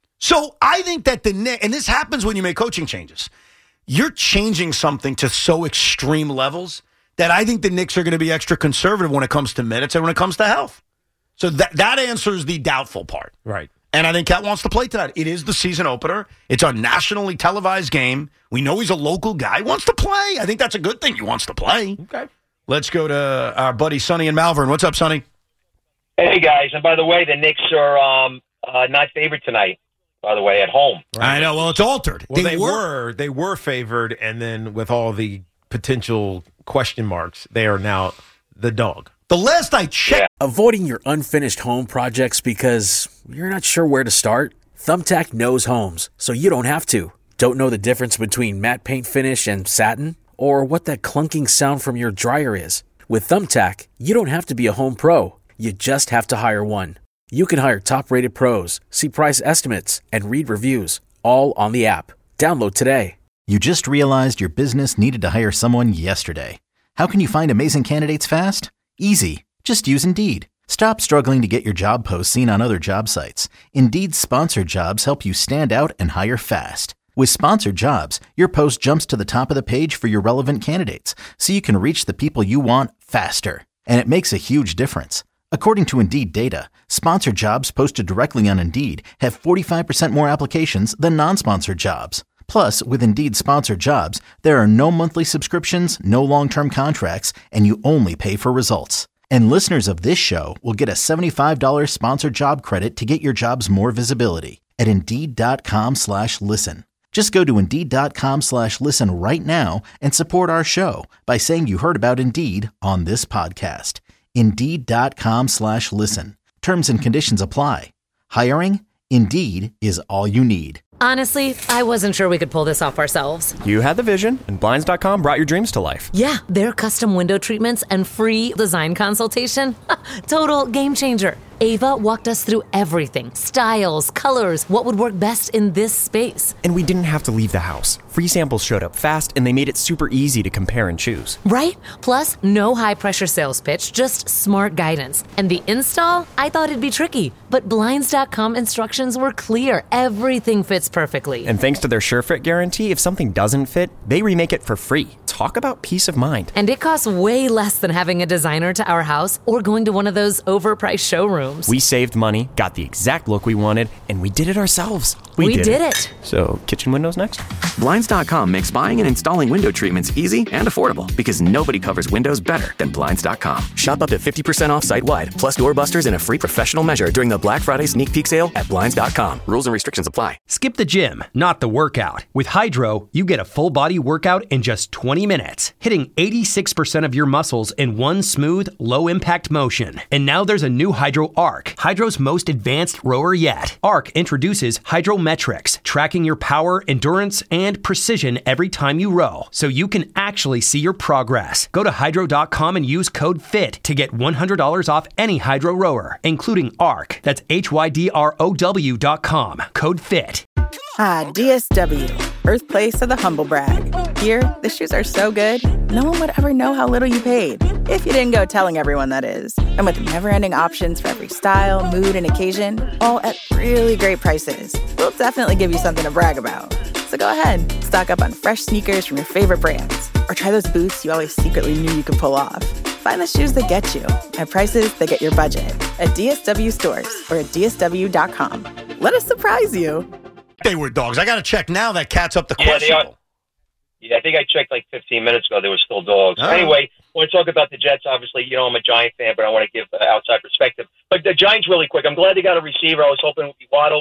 So I think that the Knicks, and this happens when you make coaching changes, you're changing something to so extreme levels that I think the Knicks are going to be extra conservative when it comes to minutes and when it comes to health. So that that answers the doubtful part. Right. And I think Cat wants to play tonight. It is the season opener. It's a nationally televised game. We know he's a local guy. He wants to play. I think that's a good thing. He wants to play. Okay. Let's go to our buddy Sonny in Malvern. What's up, Sonny? Hey, guys. And by the way, the Knicks are um, uh, not favored tonight, by the way, at home. I know. Well, it's altered. Well, They they, were- were. they were favored, and then with all the potential question marks, they are now the dog. The last I checked, Avoiding your unfinished home projects because you're not sure where to start? Thumbtack knows homes, so you don't have to. Don't know the difference between matte paint finish and satin? Or what that clunking sound from your dryer is? With Thumbtack, you don't have to be a home pro. You just have to hire one. You can hire top-rated pros, see price estimates, and read reviews, all on the app. Download today. You just realized your business needed to hire someone yesterday. How can you find amazing candidates fast? Easy. Just use Indeed. Stop struggling to get your job posts seen on other job sites. Indeed's sponsored jobs help you stand out and hire fast. With sponsored jobs, your post jumps to the top of the page for your relevant candidates, so you can reach the people you want faster. And it makes a huge difference. According to Indeed data, sponsored jobs posted directly on Indeed have forty-five percent more applications than non-sponsored jobs. Plus, with Indeed sponsored jobs, there are no monthly subscriptions, no long-term contracts, and you only pay for results. And listeners of this show will get a seventy-five dollars sponsored job credit to get your jobs more visibility at Indeed.com slash listen. Just go to Indeed.com slash listen right now and support our show by saying you heard about Indeed on this podcast. Indeed.com slash listen. Terms and conditions apply. Hiring? Indeed is all you need. Honestly, I wasn't sure we could pull this off ourselves. You had the vision, and Blinds dot com brought your dreams to life. Yeah, their custom window treatments and free design consultation. Total game changer. Ava walked us through everything. Styles, colors, what would work best in this space. And we didn't have to leave the house. Free samples showed up fast, and they made it super easy to compare and choose. Right? Plus, no high-pressure sales pitch, just smart guidance. And the install? I thought it'd be tricky. But Blinds dot com instructions were clear. Everything fits perfectly. And thanks to their SureFit guarantee, if something doesn't fit, they remake it for free. Talk about peace of mind. And it costs way less than having a designer to our house or going to one of those overpriced showrooms. We saved money, got the exact look we wanted, and we did it ourselves. We did it. So, kitchen windows next? Blinds dot com makes buying and installing window treatments easy and affordable because nobody covers windows better than Blinds dot com. Shop up to fifty percent off site-wide, plus doorbusters and a free professional measure during the Black Friday sneak peek sale at Blinds dot com. Rules and restrictions apply. Skip the gym, not the workout. With Hydro, you get a full body workout in just twenty minutes, hitting eighty-six percent of your muscles in one smooth, low impact motion. And now there's a new Hydro Arc, Hydro's most advanced rower yet. Arc introduces Hydrometrics, tracking your power, endurance, and precision every time you row, so you can actually see your progress. Go to hydro dot com and use code FIT to get one hundred dollars off any Hydro rower, including Arc. That's H Y D R O W dot com. Code FIT. Ah, D S W, birthplace of the humble brag. Here, the shoes are so good, no one would ever know how little you paid. If you didn't go telling everyone, that is. And with never-ending options for every style, mood, and occasion, all at really great prices, we'll definitely give you something to brag about. So go ahead, stock up on fresh sneakers from your favorite brands, or try those boots you always secretly knew you could pull off. Find the shoes that get you at prices that get your budget at D S W stores or at D S W dot com. Let us surprise you. They were dogs. I got to check now that Cat's up the Yeah, they questionable. are. Yeah, I think I checked like fifteen minutes ago. They were still dogs. Oh. Anyway, I want to talk about the Jets. Obviously, you know, I'm a Giant fan, but I want to give uh, outside perspective. But the Giants, really quick, I'm glad they got a receiver. I was hoping it would be Waddle, but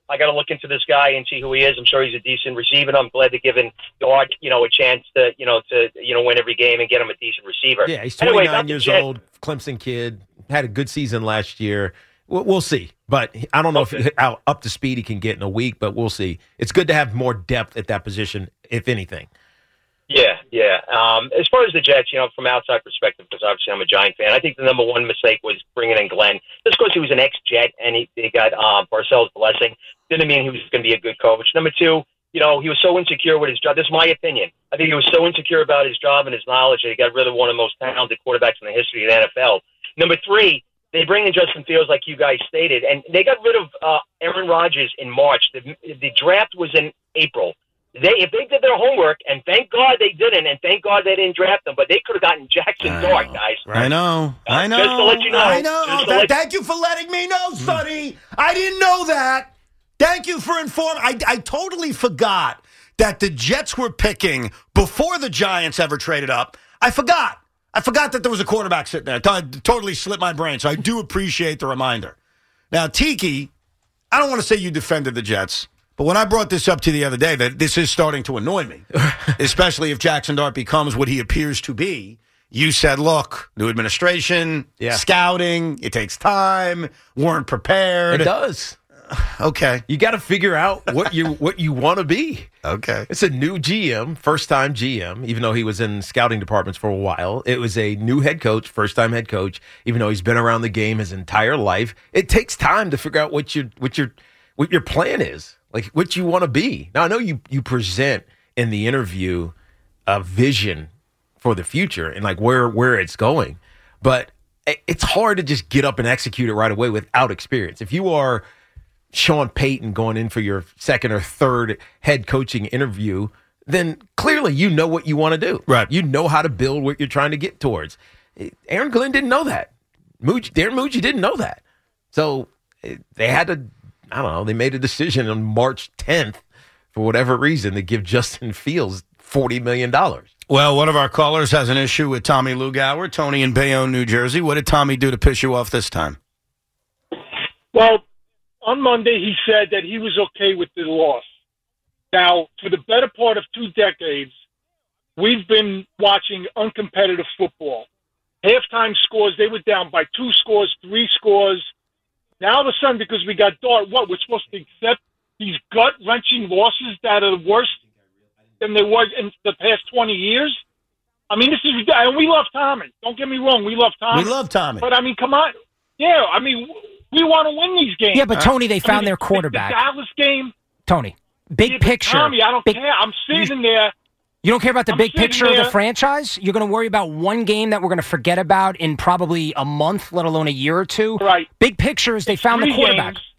I got to look into this guy and see who he is. I'm sure he's a decent receiver. And I'm glad they're giving Dart, you know, a chance to, you know, to you know win every game and get him a decent receiver. Yeah, he's anyway, twenty-nine years Jets. old, Clemson kid, had a good season last year. We'll, we'll see, but I don't know okay. if how up to speed he can get in a week, but we'll see. It's good to have more depth at that position, if anything. Yeah, yeah. Um, as far as the Jets, you know, from outside perspective, because obviously I'm a Giant fan, I think the number one mistake was bringing in Glenn. Just because he was an ex-Jet and he, he got um, Parcells' blessing didn't mean he was going to be a good coach. Number two, you know, he was so insecure with his job. This is my opinion. I think he was so insecure about his job and his knowledge that he got rid of one of the most talented quarterbacks in the history of the N F L. Number three, they bring in Justin Fields, like you guys stated, and they got rid of uh, Aaron Rodgers in March. The, the draft was in April. They, if they did their homework, and thank God they didn't, and thank God they didn't draft them, but they could have gotten Jackson Dart, guys. I know. Uh, I know. Just to let you know. I know. Just to Th- let- thank you for letting me know, Sonny. I didn't know that. Thank you for informing. I, I totally forgot that the Jets were picking before the Giants ever traded up. I forgot. I forgot that there was a quarterback sitting there. It totally slipped my brain, so I do appreciate the reminder. Now, Tiki, I don't want to say you defended the Jets, but when I brought this up to you the other day, that this is starting to annoy me, especially if Jackson Dart becomes what he appears to be. You said, look, new administration, yeah. scouting, it takes time, weren't prepared. It does. Okay. You got to figure out what you what you want to be. Okay. It's a new G M, first-time G M, even though he was in scouting departments for a while. It was a new head coach, first-time head coach, even though he's been around the game his entire life. It takes time to figure out what your what your what your plan is, like what you want to be. Now, I know you you present in the interview a vision for the future and like where where it's going, but it's hard to just get up and execute it right away without experience. If you are Sean Payton going in for your second or third head coaching interview, then clearly you know what you want to do. Right. You know how to build what you're trying to get towards. Aaron Glenn didn't know that. Mucci, Darren Mucci didn't know that. So they had to, I don't know, they made a decision on March tenth for whatever reason to give Justin Fields forty million dollars. Well, one of our callers has an issue with Tommy Lugauer, Tony in Bayonne, New Jersey. What did Tommy do to piss you off this time? Well, on Monday, he said that he was okay with the loss. Now, for the better part of two decades, we've been watching uncompetitive football. Halftime scores, they were down by two scores, three scores. Now, all of a sudden, because we got Dart, what, we're supposed to accept these gut-wrenching losses that are worse than they were in the past twenty years? I mean, this is – and we love Tommy. Don't get me wrong. We love Tommy. We love Tommy. But, I mean, come on. Yeah, I mean – we want to win these games. Yeah, but Tony, they found I mean, their quarterback. The Dallas game. Tony, big yeah, picture. Tommy, I don't big, care. I'm sitting there. You don't care about the I'm big picture there. of the franchise? You're going to worry about one game that we're going to forget about in probably a month, let alone a year or two? Right. Big picture is they it's found the quarterback. Games.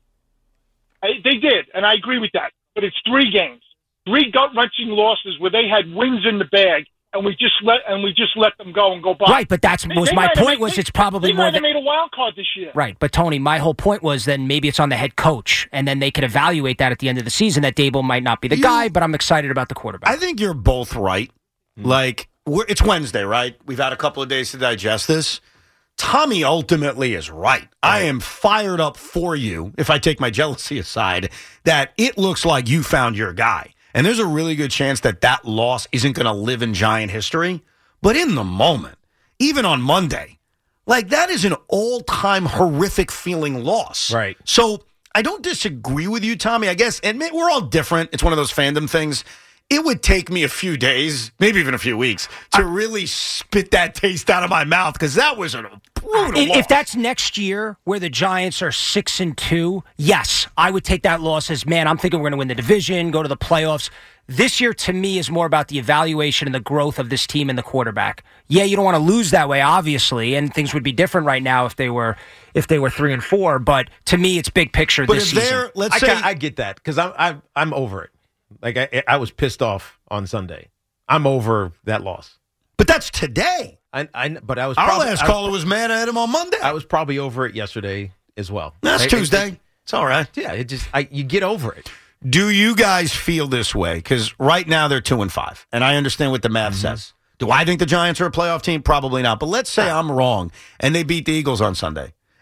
I, they did, and I agree with that. But it's three games. Three gut-wrenching losses where they had wins in the bag. And we just let and we just let them go and go by. Right, but that's they, was they my point. Made, was they, it's probably they more might than have made a wild card this year. Right, but Tony, my whole point was then maybe it's on the head coach, and then they could evaluate that at the end of the season. That Dable might not be the you, guy, but I'm excited about the quarterback. I think you're both right. Mm-hmm. Like we're, it's Wednesday, right? We've had a couple of days to digest this. Tommy ultimately is right. right. I am fired up for you. If I take my jealousy aside, that it looks like you found your guy, and there's a really good chance that that loss isn't going to live in Giant history. But in the moment, even on Monday, like that is an all-time horrific feeling loss. Right. So I don't disagree with you, Tommy. I guess, and we're all different. It's one of those fandom things. It would take me a few days, maybe even a few weeks, to really spit that taste out of my mouth because that was a brutal if, loss. if that's next year where the Giants are six and two, yes, I would take that loss as, man, I'm thinking we're going to win the division, go to the playoffs. This year, to me, is more about the evaluation and the growth of this team and the quarterback. Yeah, you don't want to lose that way, obviously, and things would be different right now if they were if they were three and four. But to me, it's big picture but this if season. Let's I, say I get that because I'm I'm I'm over it. Like I I was pissed off on Sunday. I'm over that loss. But that's today. I, I but I was our probably, last I, caller was mad at him on Monday. I was probably over it yesterday as well. That's right? Tuesday. It, it, it's all right. Yeah, it just I you get over it. Do you guys feel this way? Because right now they're two and five, and I understand what the math mm-hmm. says. Do I think the Giants are a playoff team? Probably not. But let's say I'm wrong, and they beat the Eagles on Sunday,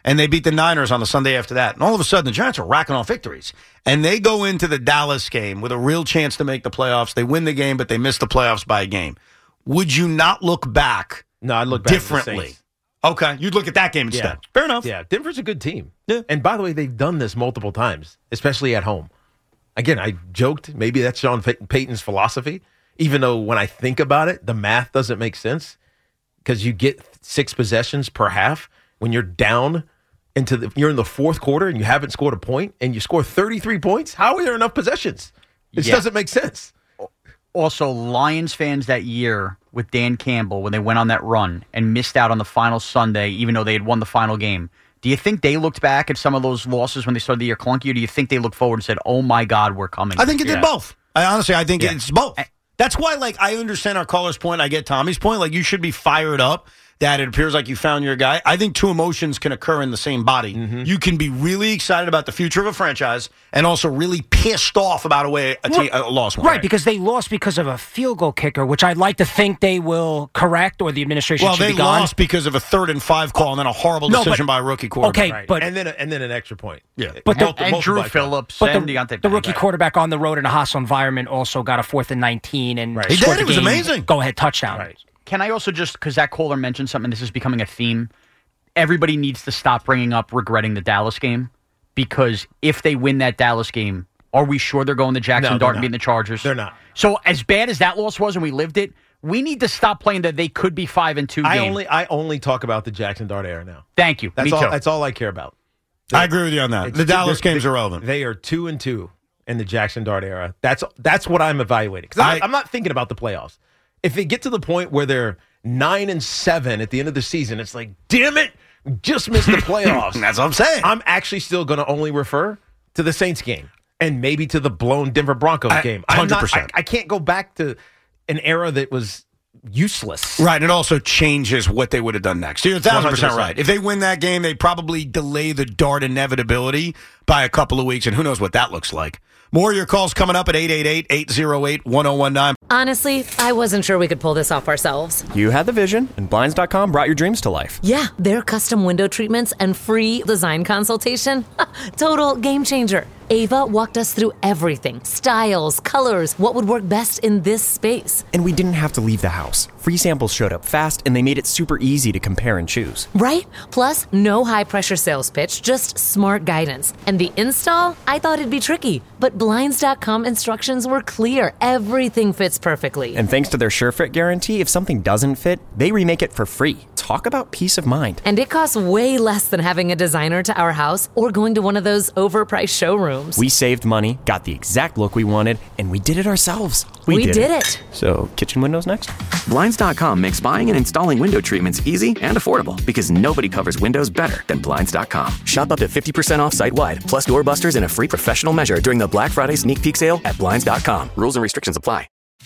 and they beat the Niners on the Sunday after that. And all of a sudden, the Giants are racking off victories. And they go into the Dallas game with a real chance to make the playoffs. They win the game, but they miss the playoffs by a game. Would you not look back No, I'd look back at the differently? Saints. Okay, you'd look at that game instead. Yeah. Fair enough. Yeah, Denver's a good team. Yeah. And by the way, they've done this multiple times, especially at home. Again, I joked, maybe that's Sean Pay- Payton's philosophy, even though when I think about it, the math doesn't make sense because you get six possessions per half when you're down into the, you're in the fourth quarter and you haven't scored a point and you score thirty-three points. How are there enough possessions? It Yeah. doesn't make sense. Also, Lions fans that year with Dan Campbell, when they went on that run and missed out on the final Sunday, even though they had won the final game, do you think they looked back at some of those losses when they started the year clunky, or do you think they looked forward and said, oh my God, we're coming? I think it did Yeah. both. I honestly, I think Yeah. it's both. That's why, like, I understand our caller's point. I get Tommy's point. Like, you should be fired up that it appears like you found your guy. I think two emotions can occur in the same body. Mm-hmm. You can be really excited about the future of a franchise and also really pissed off about a way a, team, a loss one. Right, because they lost because of a field goal kicker, which I'd like to think they will correct, or the administration Well, should they be gone. lost because of a third and five call and then a horrible No, decision but- by a rookie quarterback. Okay, but and then a, and then an extra point. Yeah, But the- Multi- and multiple Drew by Phillips But and the, Deontay the rookie Right. quarterback on the road in a hostile environment also got a fourth and nineteen and Right. He scored did, the it was game amazing. go-ahead touchdown. Right. Can I also just, because that caller mentioned something, this is becoming a theme, everybody needs to stop bringing up regretting the Dallas game, because if they win that Dallas game, are we sure they're going to Jackson No, Dart they're and beating the Chargers? They're not. So as bad as that loss was and we lived it, we need to stop playing that they could be five and two I game. only I only talk about the Jackson Dart era now. Thank you. That's Me all. too. That's all I care about. I agree with you on that. It's The two- Dallas they're- games they- are relevant. They are two and two in the Jackson Dart era. That's that's what I'm evaluating because I'm, I'm not thinking about the playoffs. If they get to the point where they're nine and seven at the end of the season, it's like, damn it, just missed the playoffs. That's what I'm saying. I'm actually still going to only refer to the Saints game and maybe to the blown Denver Broncos I- game. one I'm hundred not- percent. I, I can't go back to an era that was useless. Right, it also changes what they would have done next. You're a thousand percent one hundred percent. right. If they win that game, they probably delay the Dart inevitability by a couple of weeks, and who knows what that looks like. More of your calls coming up at eight eight eight, eight oh eight, one oh one nine. Honestly, I wasn't sure we could pull this off ourselves. You had the vision, and Blinds dot com brought your dreams to life. Yeah, their custom window treatments and free design consultation. Total game changer. Ava walked us through everything. Styles, colors, what would work best in this space. And we didn't have to leave the house. Free samples showed up fast, and they made it super easy to compare and choose. Right? Plus, no high-pressure sales pitch, just smart guidance. And the install? I thought it'd be tricky, but Blinds dot com instructions were clear. Everything fits perfectly. And thanks to their SureFit guarantee, if something doesn't fit, they remake it for free. Talk about peace of mind. And it costs way less than having a designer to our house or going to one of those overpriced showrooms. We saved money, got the exact look we wanted, and we did it ourselves. We did it. So, kitchen windows next? Blinds dot com makes buying and installing window treatments easy and affordable because nobody covers windows better than Blinds dot com. Shop up to fifty percent off site-wide, plus doorbusters and a free professional measure during the Black Friday sneak peek sale at Blinds dot com. Rules and restrictions apply.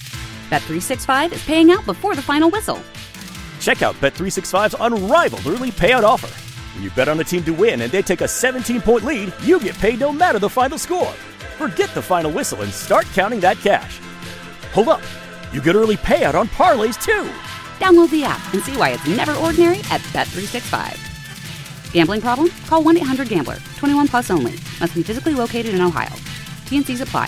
Bet three sixty-five is paying out before the final whistle. Check out Bet three sixty-five's unrivaled early payout offer. When you bet on a team to win and they take a seventeen-point lead, you get paid no matter the final score. Forget the final whistle and start counting that cash. Hold up. You get early payout on parlays, too. Download the app and see why it's never ordinary at Bet three sixty-five. Gambling problem? Call one eight hundred gambler. twenty-one plus only. Must be physically located in Ohio. T and Cs apply.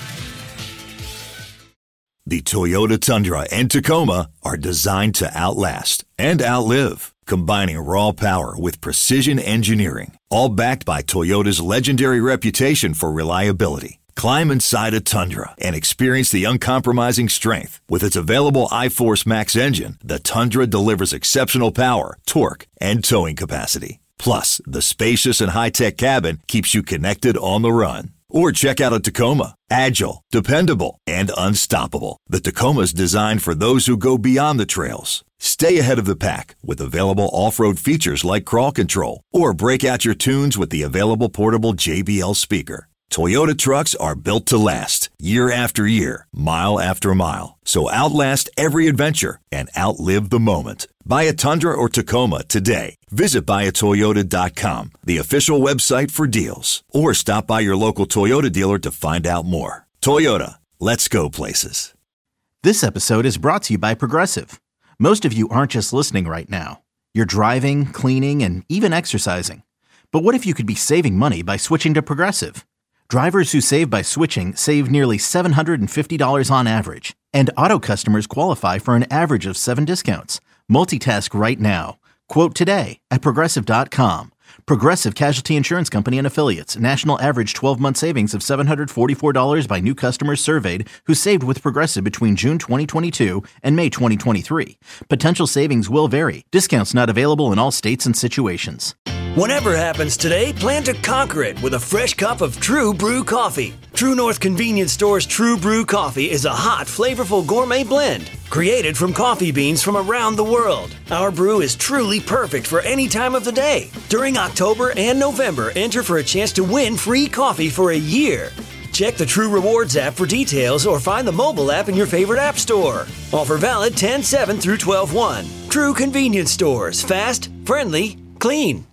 The Toyota Tundra and Tacoma are designed to outlast and outlive, combining raw power with precision engineering, all backed by Toyota's legendary reputation for reliability. Climb inside a Tundra and experience the uncompromising strength. With its available iForce Max engine, the Tundra delivers exceptional power, torque, and towing capacity. Plus, the spacious and high-tech cabin keeps you connected on the run. Or check out a Tacoma. Agile, dependable, and unstoppable. The Tacoma's designed for those who go beyond the trails. Stay ahead of the pack with available off-road features like crawl control. Or break out your tunes with the available portable J B L speaker. Toyota trucks are built to last, year after year, mile after mile. So outlast every adventure and outlive the moment. Buy a Tundra or Tacoma today. Visit buy a toyota dot com, the official website for deals. Or stop by your local Toyota dealer to find out more. Toyota, let's go places. This episode is brought to you by Progressive. Most of you aren't just listening right now. You're driving, cleaning, and even exercising. But what if you could be saving money by switching to Progressive? Drivers who save by switching save nearly seven hundred fifty dollars on average. And auto customers qualify for an average of seven discounts. Multitask right now. Quote today at Progressive dot com. Progressive Casualty Insurance Company and Affiliates. National average twelve-month savings of seven hundred forty-four dollars by new customers surveyed who saved with Progressive between June twenty twenty-two and May twenty twenty-three. Potential savings will vary. Discounts not available in all states and situations. Whatever happens today, plan to conquer it with a fresh cup of True Brew coffee. True North Convenience Store's True Brew coffee is a hot, flavorful gourmet blend created from coffee beans from around the world. Our brew is truly perfect for any time of the day. During October and November, enter for a chance to win free coffee for a year. Check the True Rewards app for details or find the mobile app in your favorite app store. Offer valid ten seven through twelve one. True Convenience Stores. Fast, friendly, clean.